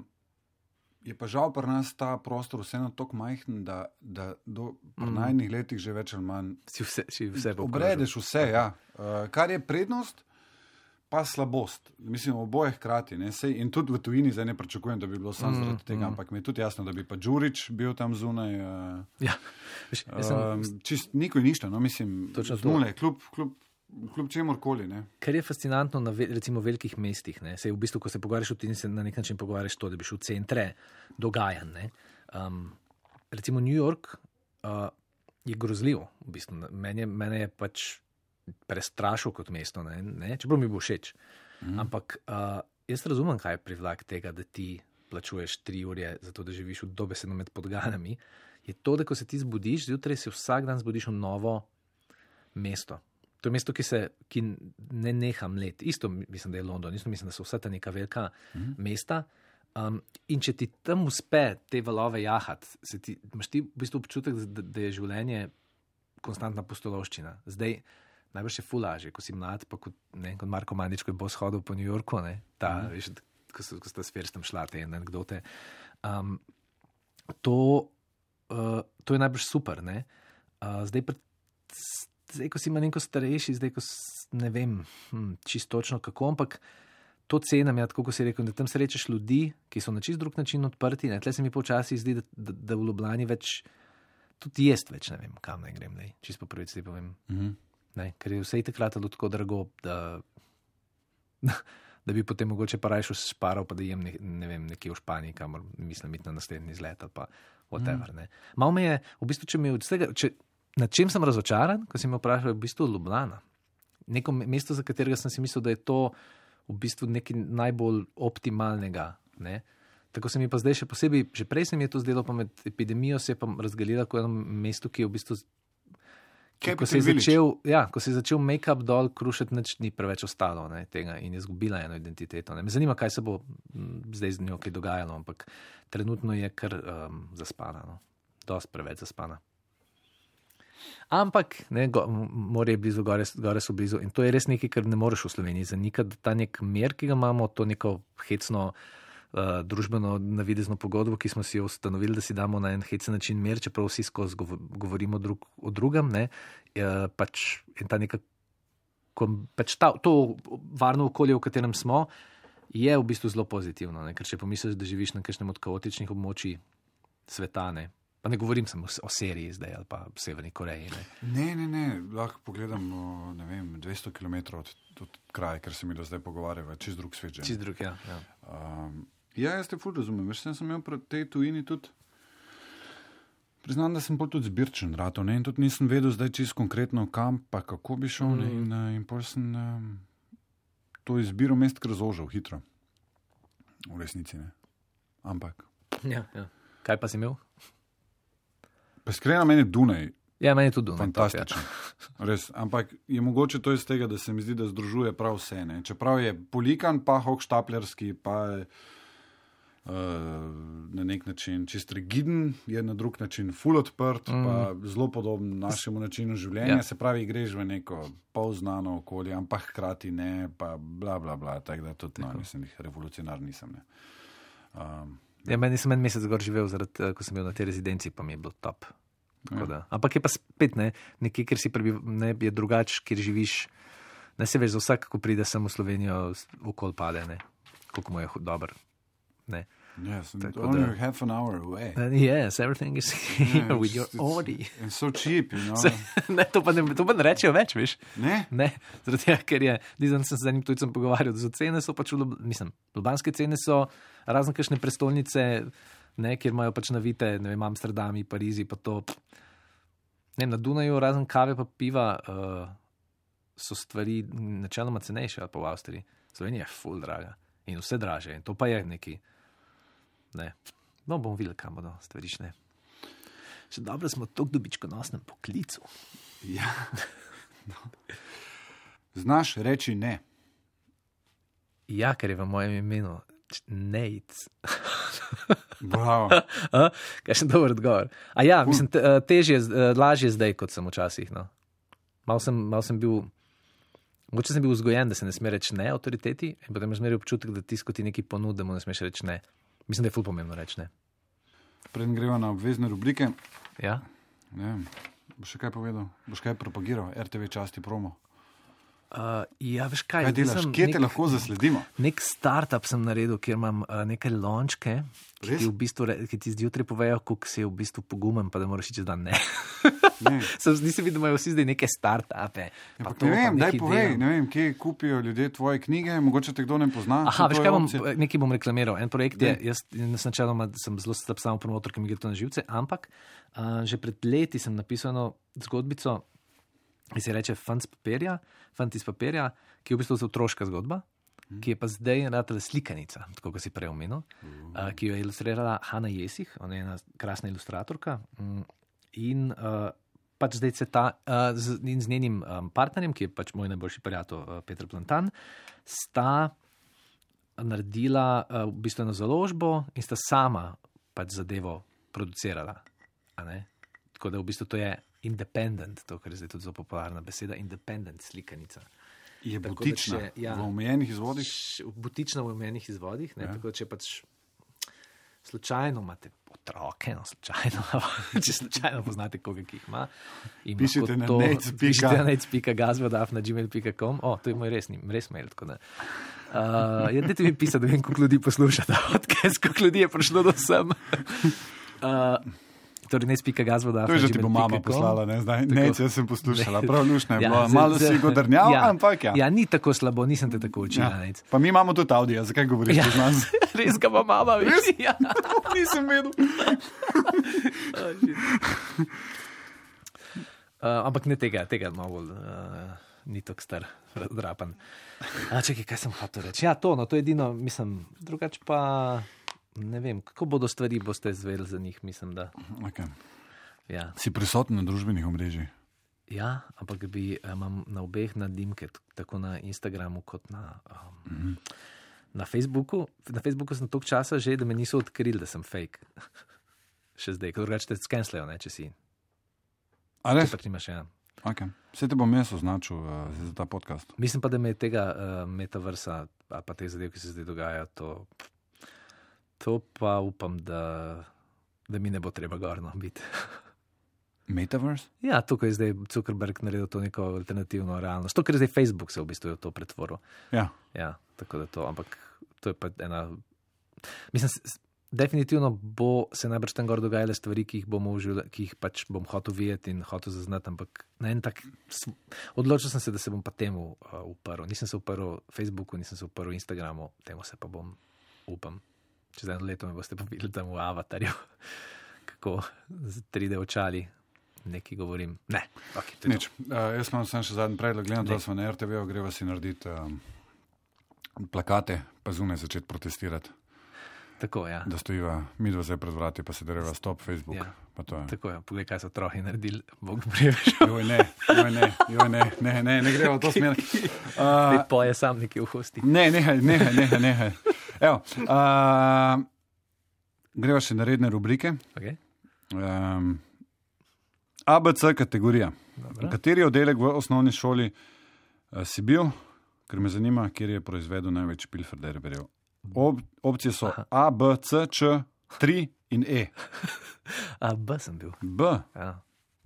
je pa žal pri nas ta prostor vseeno tako majhen, da, da do pri mm. najnih letih že več ali manj si vse, si vse obredeš vse, ja. Uh, kar je prednost, pa slabost. Mislim, oboje hkrati. Ne? Sej, in tudi v tujini zdaj ne pričakujem, da bi bilo samo mm, zaradi tega, mm. ampak mi je tudi jasno, da bi pa Đurić bil tam zunaj. Uh, ja. Veš, sem... uh, čist niko in ništa, no, mislim, z nule, kljub, kljub Kljub čemorkoli. Kar je fascinantno na ve, recimo velikih mestih, ne? Sej v bistvu, ko se pogovarjaš o tem, se na nek način pogovarjaš to, da bi šel v centre dogajanj. Um, recimo New York uh, je grozljiv. V bistvu. Mene, mene je pač prestrašil kot mesto, ne? Ne? Čeprav mi bo všeč. Mm. Ampak uh, jaz razumem, kaj je privlak tega, da ti plačuješ tri ure za to, da živiš v dobesedno med podganami. Je to, da ko se ti zbudiš, zjutraj se vsak dan zbudiš v novo mesto. To je mesto, ki se ki ne neha mleti. Isto mislim, da je London, isto mislim, da so vsa ta neka velika mm. mesta. Um, in če ti tam uspe te valove jahati, ti, imaš ti v bistvu občutek, da, da je življenje konstantna pustolovščina. Zdaj, najbrž je fulaže, ko si mlad, pa kot, ne, kot Marko Mandič, ko je bo shodil po New Yorku, ne, ta, mm. veš, ko, so, ko sta s Ferstem šla te anekdote. Um, to, uh, to je najbrž super. Ne? Uh, zdaj pa Zdaj, ko si ima neko starejši, zdaj, ko ne vem hm, čisto točno kako, ampak to cenim, ja, tako ko si rekel, da tam srečaš ljudi, ki so na čist drug način odprti. Ne? Tle se mi počasi zdi, da, da, da v Ljubljani več, tudi jest več, ne vem, kam naj grem, ne? Čisto po prvici povem. Mm-hmm. Ne? Ker je vse takrat tako drago, da, da bi potem mogoče pa rajšel šparal, pa da jem ne, ne vem, nekje v Španiji, kamor mislim iti na naslednji izlet ali pa whatever. Mm. Ne? Malo me je, v bistvu, če mi od vsega, če na čem sem razočaran, ko si me vprašal, je v bistvu Ljubljana. Neko mesto, za katerega sem si mislil, da je to v bistvu nekaj najbolj optimalnega. Ne? Tako se mi pa zdaj še posebej, že prej se mi je to zdelo, pa med epidemijo se je pa razgalila kot eno mesto, ki je v bistvu, ki, ko, se je začel, ja, ko se je začel make-up dol krušiti, nič ni preveč ostalo, ne, tega, in je izgubila eno identiteto. Ne. Me zanima, kaj se bo zdaj z njo kaj dogajalo, ampak trenutno je kar um, zaspana. No. Dost preveč zaspana. Ampak, ne, go, morje je blizu, gore, gore so blizu in to je res nekaj, kar ne moreš v Sloveniji zanikati. Ta nek mer, ki ga imamo, to neko hecno uh, družbeno navidezno pogodbo, ki smo si jo ustanovili, da si damo na en hecen način mer, čeprav vsi skozi govorimo drug o drugem, ne, uh, pač in ta neka, pač ta, to varno okolje, v katerem smo, je v bistvu zelo pozitivno, ne, ker če pomisliš, da živiš na kakšnem od kaotičnih območij sveta, ne. Pa ne govorim samo o Siriji zdaj ali pa v Severni Koreji. Ne, ne, ne, ne. Lahko pogledam ne vem, dvesto kilometrov od, od kraja, ker se mi do zdaj pogovarjava, čist drug svet. Čist drug, ja. Ja, um, ja jaz te ful razumem. Veš, sem imel pred tej tujini tudi, priznam, da sem bolj tudi zbirčen rato, ne, in tudi nisem vedel zdaj čist konkretno kam, pa kako bi šel, ne, in, in pol sem um, to izbiro mest kar zožil hitro. V resnici, ne. Ampak. Ja, ja. Kaj pa si imel? Pa iskreno, meni Dunaj. Ja, meni je tudi fantastično. Res, ampak je mogoče to iz tega, da se mi zdi, da združuje prav vse. Ne? Čeprav je polikan, pa hochštaplerski, pa je uh, na nek način čist rigiden, je na drug način full odprt, mm. pa zelo podoben našemu načinu življenja. Ja. Se pravi, greš v neko polznano okolje, ampak hkrati ne, pa bla, bla, bla. Tako da tudi, no, mislim, revolucionar nisem. Ne. Um, ja, meni sem en mesec gor živel, zaradi, ko sem bil na tej rezidenci, pa mi je bilo top. Ja. Da, ampak je pa spet ne, nekaj, ker si prebiv, ne, je drugač, kjer živiš. Ne se veš, za vsak, ko pride sem v Slovenijo, okol pade, ne. Koliko mu je dober. Ne. Yes, only da, half an hour away. Uh, yes, everything is here yeah, with your Audi. And so cheap, you know. ne, to, pa ne, to pa ne rečejo več, veš. Ne? Ne, zaradi tega, ker je, nisem se z enim tujcem pogovarjal, da so cene so pač, v, mislim, ljubljanske cene so razen kakšne prestolnice, ne, kjer imajo pač navite, ne vem, Amsterdami, Parizi, pa to, ne, na Dunaju, razen kave pa piva, uh, so stvari načeloma cenejše, ali pa v Avstriji. Slovenija je ful draga in vse draže in to pa je neki. Ne. No, bom videl, kam bodo stvarišne. Še dobro smo toliko dobičkonosnem poklicu. Ja. No. Znaš reči ne? Ja, ker je v mojem imenu Nejc. Bravo. Kaj še dober odgovor. A ja, mislim, te, težje, lažje zdaj, kot sem včasih. No. Mal sem, mal sem bil, mogoče sem bil vzgojen, da se ne sme reči ne avtoriteti in potem imaš zmeraj občutek, da ti, ko ti nekaj ponude, mu ne smeš reči ne. Mislim, da je ful pomembno reči ne. Preden greva na obvezne rubrike. Ja. Ne, boš še kaj povedal? Boš kaj propagiral? R T V časti promo. Uh, ja, veš kaj. Kaj delaš? Kje te lahko zasledimo? Nek startup sem naredil, kjer imam uh, nekaj launchke, ki ti, v bistvu, ki ti zjutraj povejo, koliko si v bistvu pogumen, pa da moraš iti čez dan ne. ne. Sem, nisem videl, da imajo vsi zdaj neke startupe. Ja, to, ne vem, daj povej, ne vem, kje kupijo ljudje tvoje knjige, mogoče te kdo ne pozna. Aha, veš kaj, bom, nekaj bom reklamiral. En projekt je, jaz načeloma sem zelo samo promotor, ki mi gre to na živce, ampak uh, že pred leti sem napisal eno zgodbico, ki se reče Fant iz papirja, Fant iz papirja, ki je v bistvu otroška zgodba, mm. ki je pa zdaj ratala slikanica, tako kot si prej omenil, mm. uh, ki jo je ilustrirala Hanna Jesih, ona je ena krasna ilustratorka um, in uh, pač zdaj se ta uh, z, in z njenim um, partnerjem, ki je pač moj najboljši prijatelj uh, Peter Plantan, sta naredila uh, v bistvu eno založbo in sta sama pač zadevo producirala. A ne? Tako da v bistvu to je independent, to, kar je zdaj tudi zelo popularna beseda, independent slikanica. Je butična še, ja, v omejenih izvodih? Š, butična v omejenih izvodih, ne, ja. Tako da če pač slučajno imate otroke, no slučajno, če slučajno poznate koga, ki jih ima. Pišite na nec. Pišite na nec pika gazvodaf na gmail pika com. O, to je moj res, res mail, tako da. Uh, ja, dajte mi pisati, da vem, koliko ljudi posluša ta podcast, koliko ljudi je prišlo do sem. Uh, Torej, ne spika gazvoda. To je že ti bo mama poslala, ne zdaj. Ne, če sem poslušala, ne. Prav lušna je bila. Ja, malo si godrnjal, ja, ampak ja. Ja, ni tako slabo, nisem te tako učila. Ja. Pa mi imamo tudi Audija, zakaj govoriš ja. Z nas? Res ga pa mama, veš? Ja. Nisem vedel. uh, ampak ne tega, tega malo uh, ni tako star, razdrapan. A čekaj, kaj sem hotel reči? Ja, to, no, to je edino, mislim, drugač pa... Ne vem, kako bodo stvari, boste zvedeli za njih, mislim, da. Okay. Ja. Si prisoten na družbenih omrežjih? Ja, ampak bi imam na obeh nadimke, tako na Instagramu kot na, um, mm-hmm. na Facebooku. Na Facebooku sem toliko časa že, da me niso odkrili, da sem fake. Še zdaj, kot drugače te skenslajo, ne, če si. A res? Pač nimaš, ja. Okay. Vse te bom jaz označil uh, za ta podcast. Mislim pa, da me tega uh, metaversa, a pa te zadev, ki se zdaj dogajajo, to... To pa upam, da, da mi ne bo treba gorno biti. Metaverse? Ja, to, ko je zdaj Zuckerberg naredil to neko alternativno realnost. To, ker je zdaj Facebook se v bistvu to pretvoril. Ja. Ja, tako da to, ampak to je pa ena... Mislim, definitivno bo se najbrž tam gor dogajale stvari, ki jih bomo užili, ki jih pač bom hotel videti in hotel zaznati, ampak na en tak... Odločil sem se, da se bom pa temu uh, uprl. Nisem se uprl Facebooku, nisem se uprl Instagramu, temu se pa bom upam. Čez eno leto me boste pa videli tam v avatarju, kako z tri D očali nekaj govorim. Ne, okay, to je nič. Uh, jaz imam sem še zadnji predlog, gledam, da smo na R T V, greva si narediti um, plakate, pa zunaj začeti protestirati. Tako, ja. Da stojiva midva zdaj pred vrati, pa se dereva stop Facebook. Ja. Pa to je. Tako je, poglej, kaj so otroci naredili, Bog privež. Joj ne, joj ne, joj ne, ne, ne, ne greva v to smer. Uh, Poje sam nekje v hosti. Ne, nehaj, nehaj, nehaj, nehaj. Evo, uh, greva še na redne rubrike. Okay. Um, A B C kategorija. Dobro. Kateri oddelek v osnovni šoli uh, si bil, ker me zanima, kjer je proizvedel največ Špilferderberjev. Ob, opcije so Aha. A, B, C, Č, tri in E. A, B sem bil. B. Ja.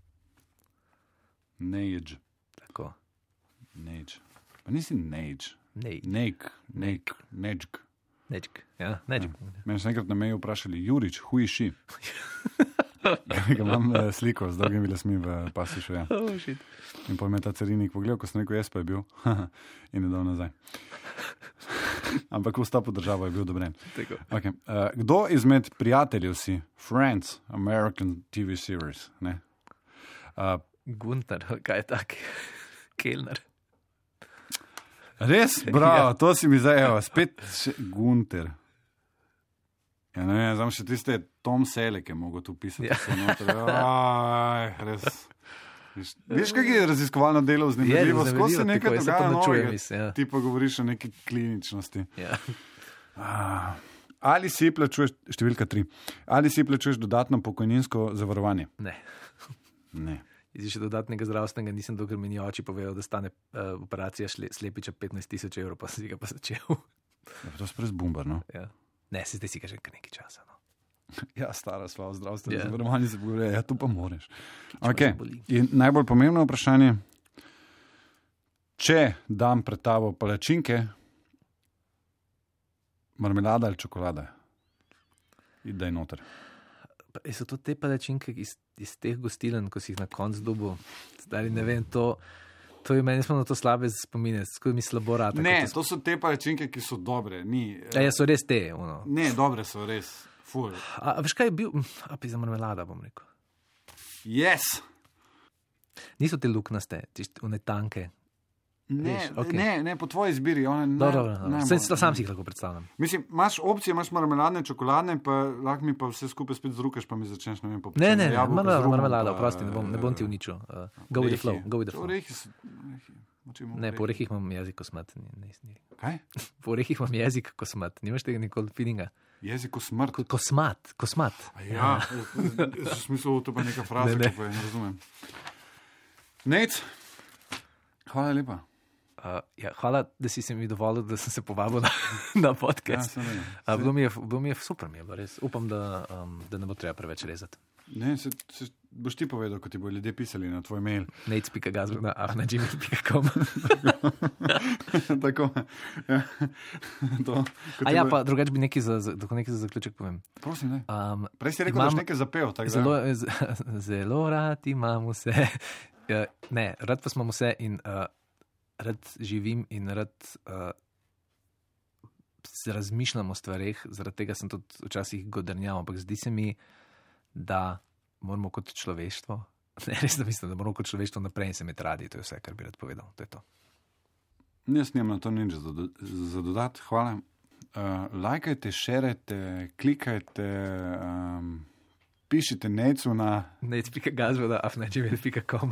Nejdž. Tako. Nejdž. Pa nisi nejdž. Nej. Nejk. Nejk. Nejdžk. Nejdžk. Ja, nejdžk. Ja. Mene so enkrat na meju vprašali, Jurič, who is she? Ga imam uh, sliko z dolgimi lasmi v pasišu, ja. Oh, shit. In potem je ta carinik pogledal, ko sem rekel, jaz pa je bil. In je dal nazaj. Ampak vstop v državo je bil dobren. Okay. Uh, kdo izmed prijateljev si? Friends, American T V series. Ne? Uh, Gunter, kaj je tak? Kellner. Res, bravo, to si mi zdaj, evo, spet še Gunter. Ja, ne vem, znam še tiste Tom Selleck je mogel tu pisati. Ja. Aj, res. Viš, viš kak je raziskovalno delo vznemirljivo? Ko se nekaj dogaja novega, ja. Ti pa govoriš o neki kliničnosti. Ja. Ah. Ali si plačuješ, številka tri, ali si plačuješ dodatno pokojninsko zavarovanje? Ne. Ne. Iz še dodatnega zdravstvenega nisem, dokler mi ni oči povedal, da stane uh, operacija šle, slepiča petnajst tisoč evrov, pa si ga pa začel. Ja, to je spres bumbar, no? Ja. Ne, se zdaj si ga že kar nekaj časa, no. Ja, stara sva v zdravstvenem Ja. zavarovanju se pogovarja, ja, tu pa moreš. Okay. In najbolj pomembno vprašanje, če dam pred tabo palačinke, marmelada ali čokolada? Idej noter. Pa, so to te palačinke iz, iz teh gostilen, ko si jih na koncu dobil? Stari, ne vem, to, to je meni smo na to slabe spomine, skoro mi slabo rata. Ne, to, to so te palačinke, ki so dobre. Ni, ja, ja, so res te, ono. Ne, dobre so res. Ful. A, a veš kaj je bil? A pi za marmelada, bom rekel. Yes! Niso te luknaste, tiste one tanke. Ne, Veš, okej. ne, ne, po tvoji izbiri. One Dobro, naj- dobro, dobro. najbolj- Saj to sam si jih lahko predstavljam. Mislim, imaš opcije, imaš marmeladne, čokoladne, pa lahko mi pa vse skupaj spet zrukaš, pa mi začneš, ne vem, popečeno Ne, ne, ne, jabolko z marmelada, rumom, marmelada, pa, oprosti, ne bom, ne bom ti uničil. Uh, go with the flow, go with the flow. Orehi so, orehi. Močimo Ne, po orehi. orehih imam jezik kosmat. Ni, ni, ni. Kaj? Po orehih imam jezik kosmat. Nimaš tega nikoli feelinga? Jeziku smrt. Ko, kosmat, kosmat. A ja, v smislu, to pa neka fraza, Ne, ne. ki pa je ne razumem. Nec, hvala lepa. Uh, ja, hvala, da si se mi dovolil, da sem se povabil na, na Ja, podcast. sem ne. Uh, bilo, mi je, bilo mi je super, mi je bilo res. Upam, da, um, da ne bo treba preveč rezati. Ne, se, se boš ti povedal, ko ti bo ljudje pisali na tvoj mail. nate pika gazbek na ah na gmail pika com. Tako. Ja. To, ko A ti ja, bo- pa drugače bi nekaj za, za, nekaj za zaključek povem. Prosim, ne. Um, Prej si rekel, da imam- boš nekaj zapel. tako da- Zelo, z, zelo rad imam vse. Ja, ne, rad pa imam vse in uh, rad živim in rad uh, se razmišljam o stvareh, zaradi tega sem tudi včasih godrnjal, ampak zdi se mi, da moramo kot človeštvo, ne res da mislim, da moramo kot človeštvo naprej in se imeti radi, to je vse, kar bi rad povedal. To je to. Jaz nimam na to nič za, do, za dodat. Hvala. Uh, lajkajte, šerajte, klikajte, um, pišite Necu na... nate pika gazbek na ah na gmail pika com.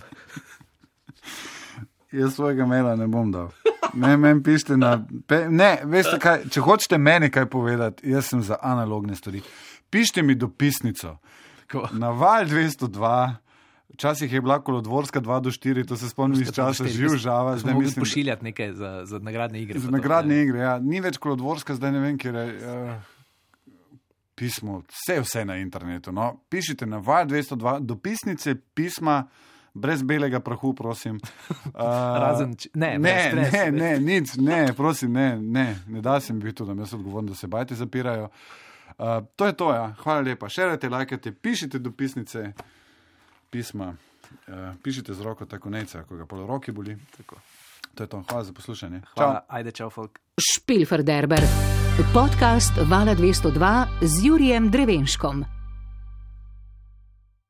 Jaz svojega maila ne bom dal. Ne, meni pišite na... Pe, ne, veste kaj, če hočete meni kaj povedati, jaz sem za analogne stvari. Pišite mi dopisnico. Ko? Na val dvesto dva, včasih je bila kolodvorska dva do štiri, to se spomnim iz časa živ žava. Smo mogli pošiljati nekaj za, za nagradne igre. Za pa to, nagradne ne. igre, ja. Ni več kolodvorska, zdaj ne vem, kjer je uh, pismo, vse, vse na internetu. No. Pišite na val dvesto dva, dopisnice, pisma, brez belega prahu, prosim. Uh, Razen, če- ne, ne, brez ne, stres, ne, nič, ne, prosim, ne, ne, ne da se mi biti, da jaz odgovoren, da se bajte zapirajo. Uh, to je to, ja. Hvala lepa. Šerajte, lajkajte, pišite dopisnice, pisma, uh, pišite z roko tako Neca, ko ga pol roki boli. Tako. To je to. Hvala za poslušanje. Hvala, ajde, čau, folk. Špilferderber, podcast Vala dvesto dva z Jurijem Drevenškom.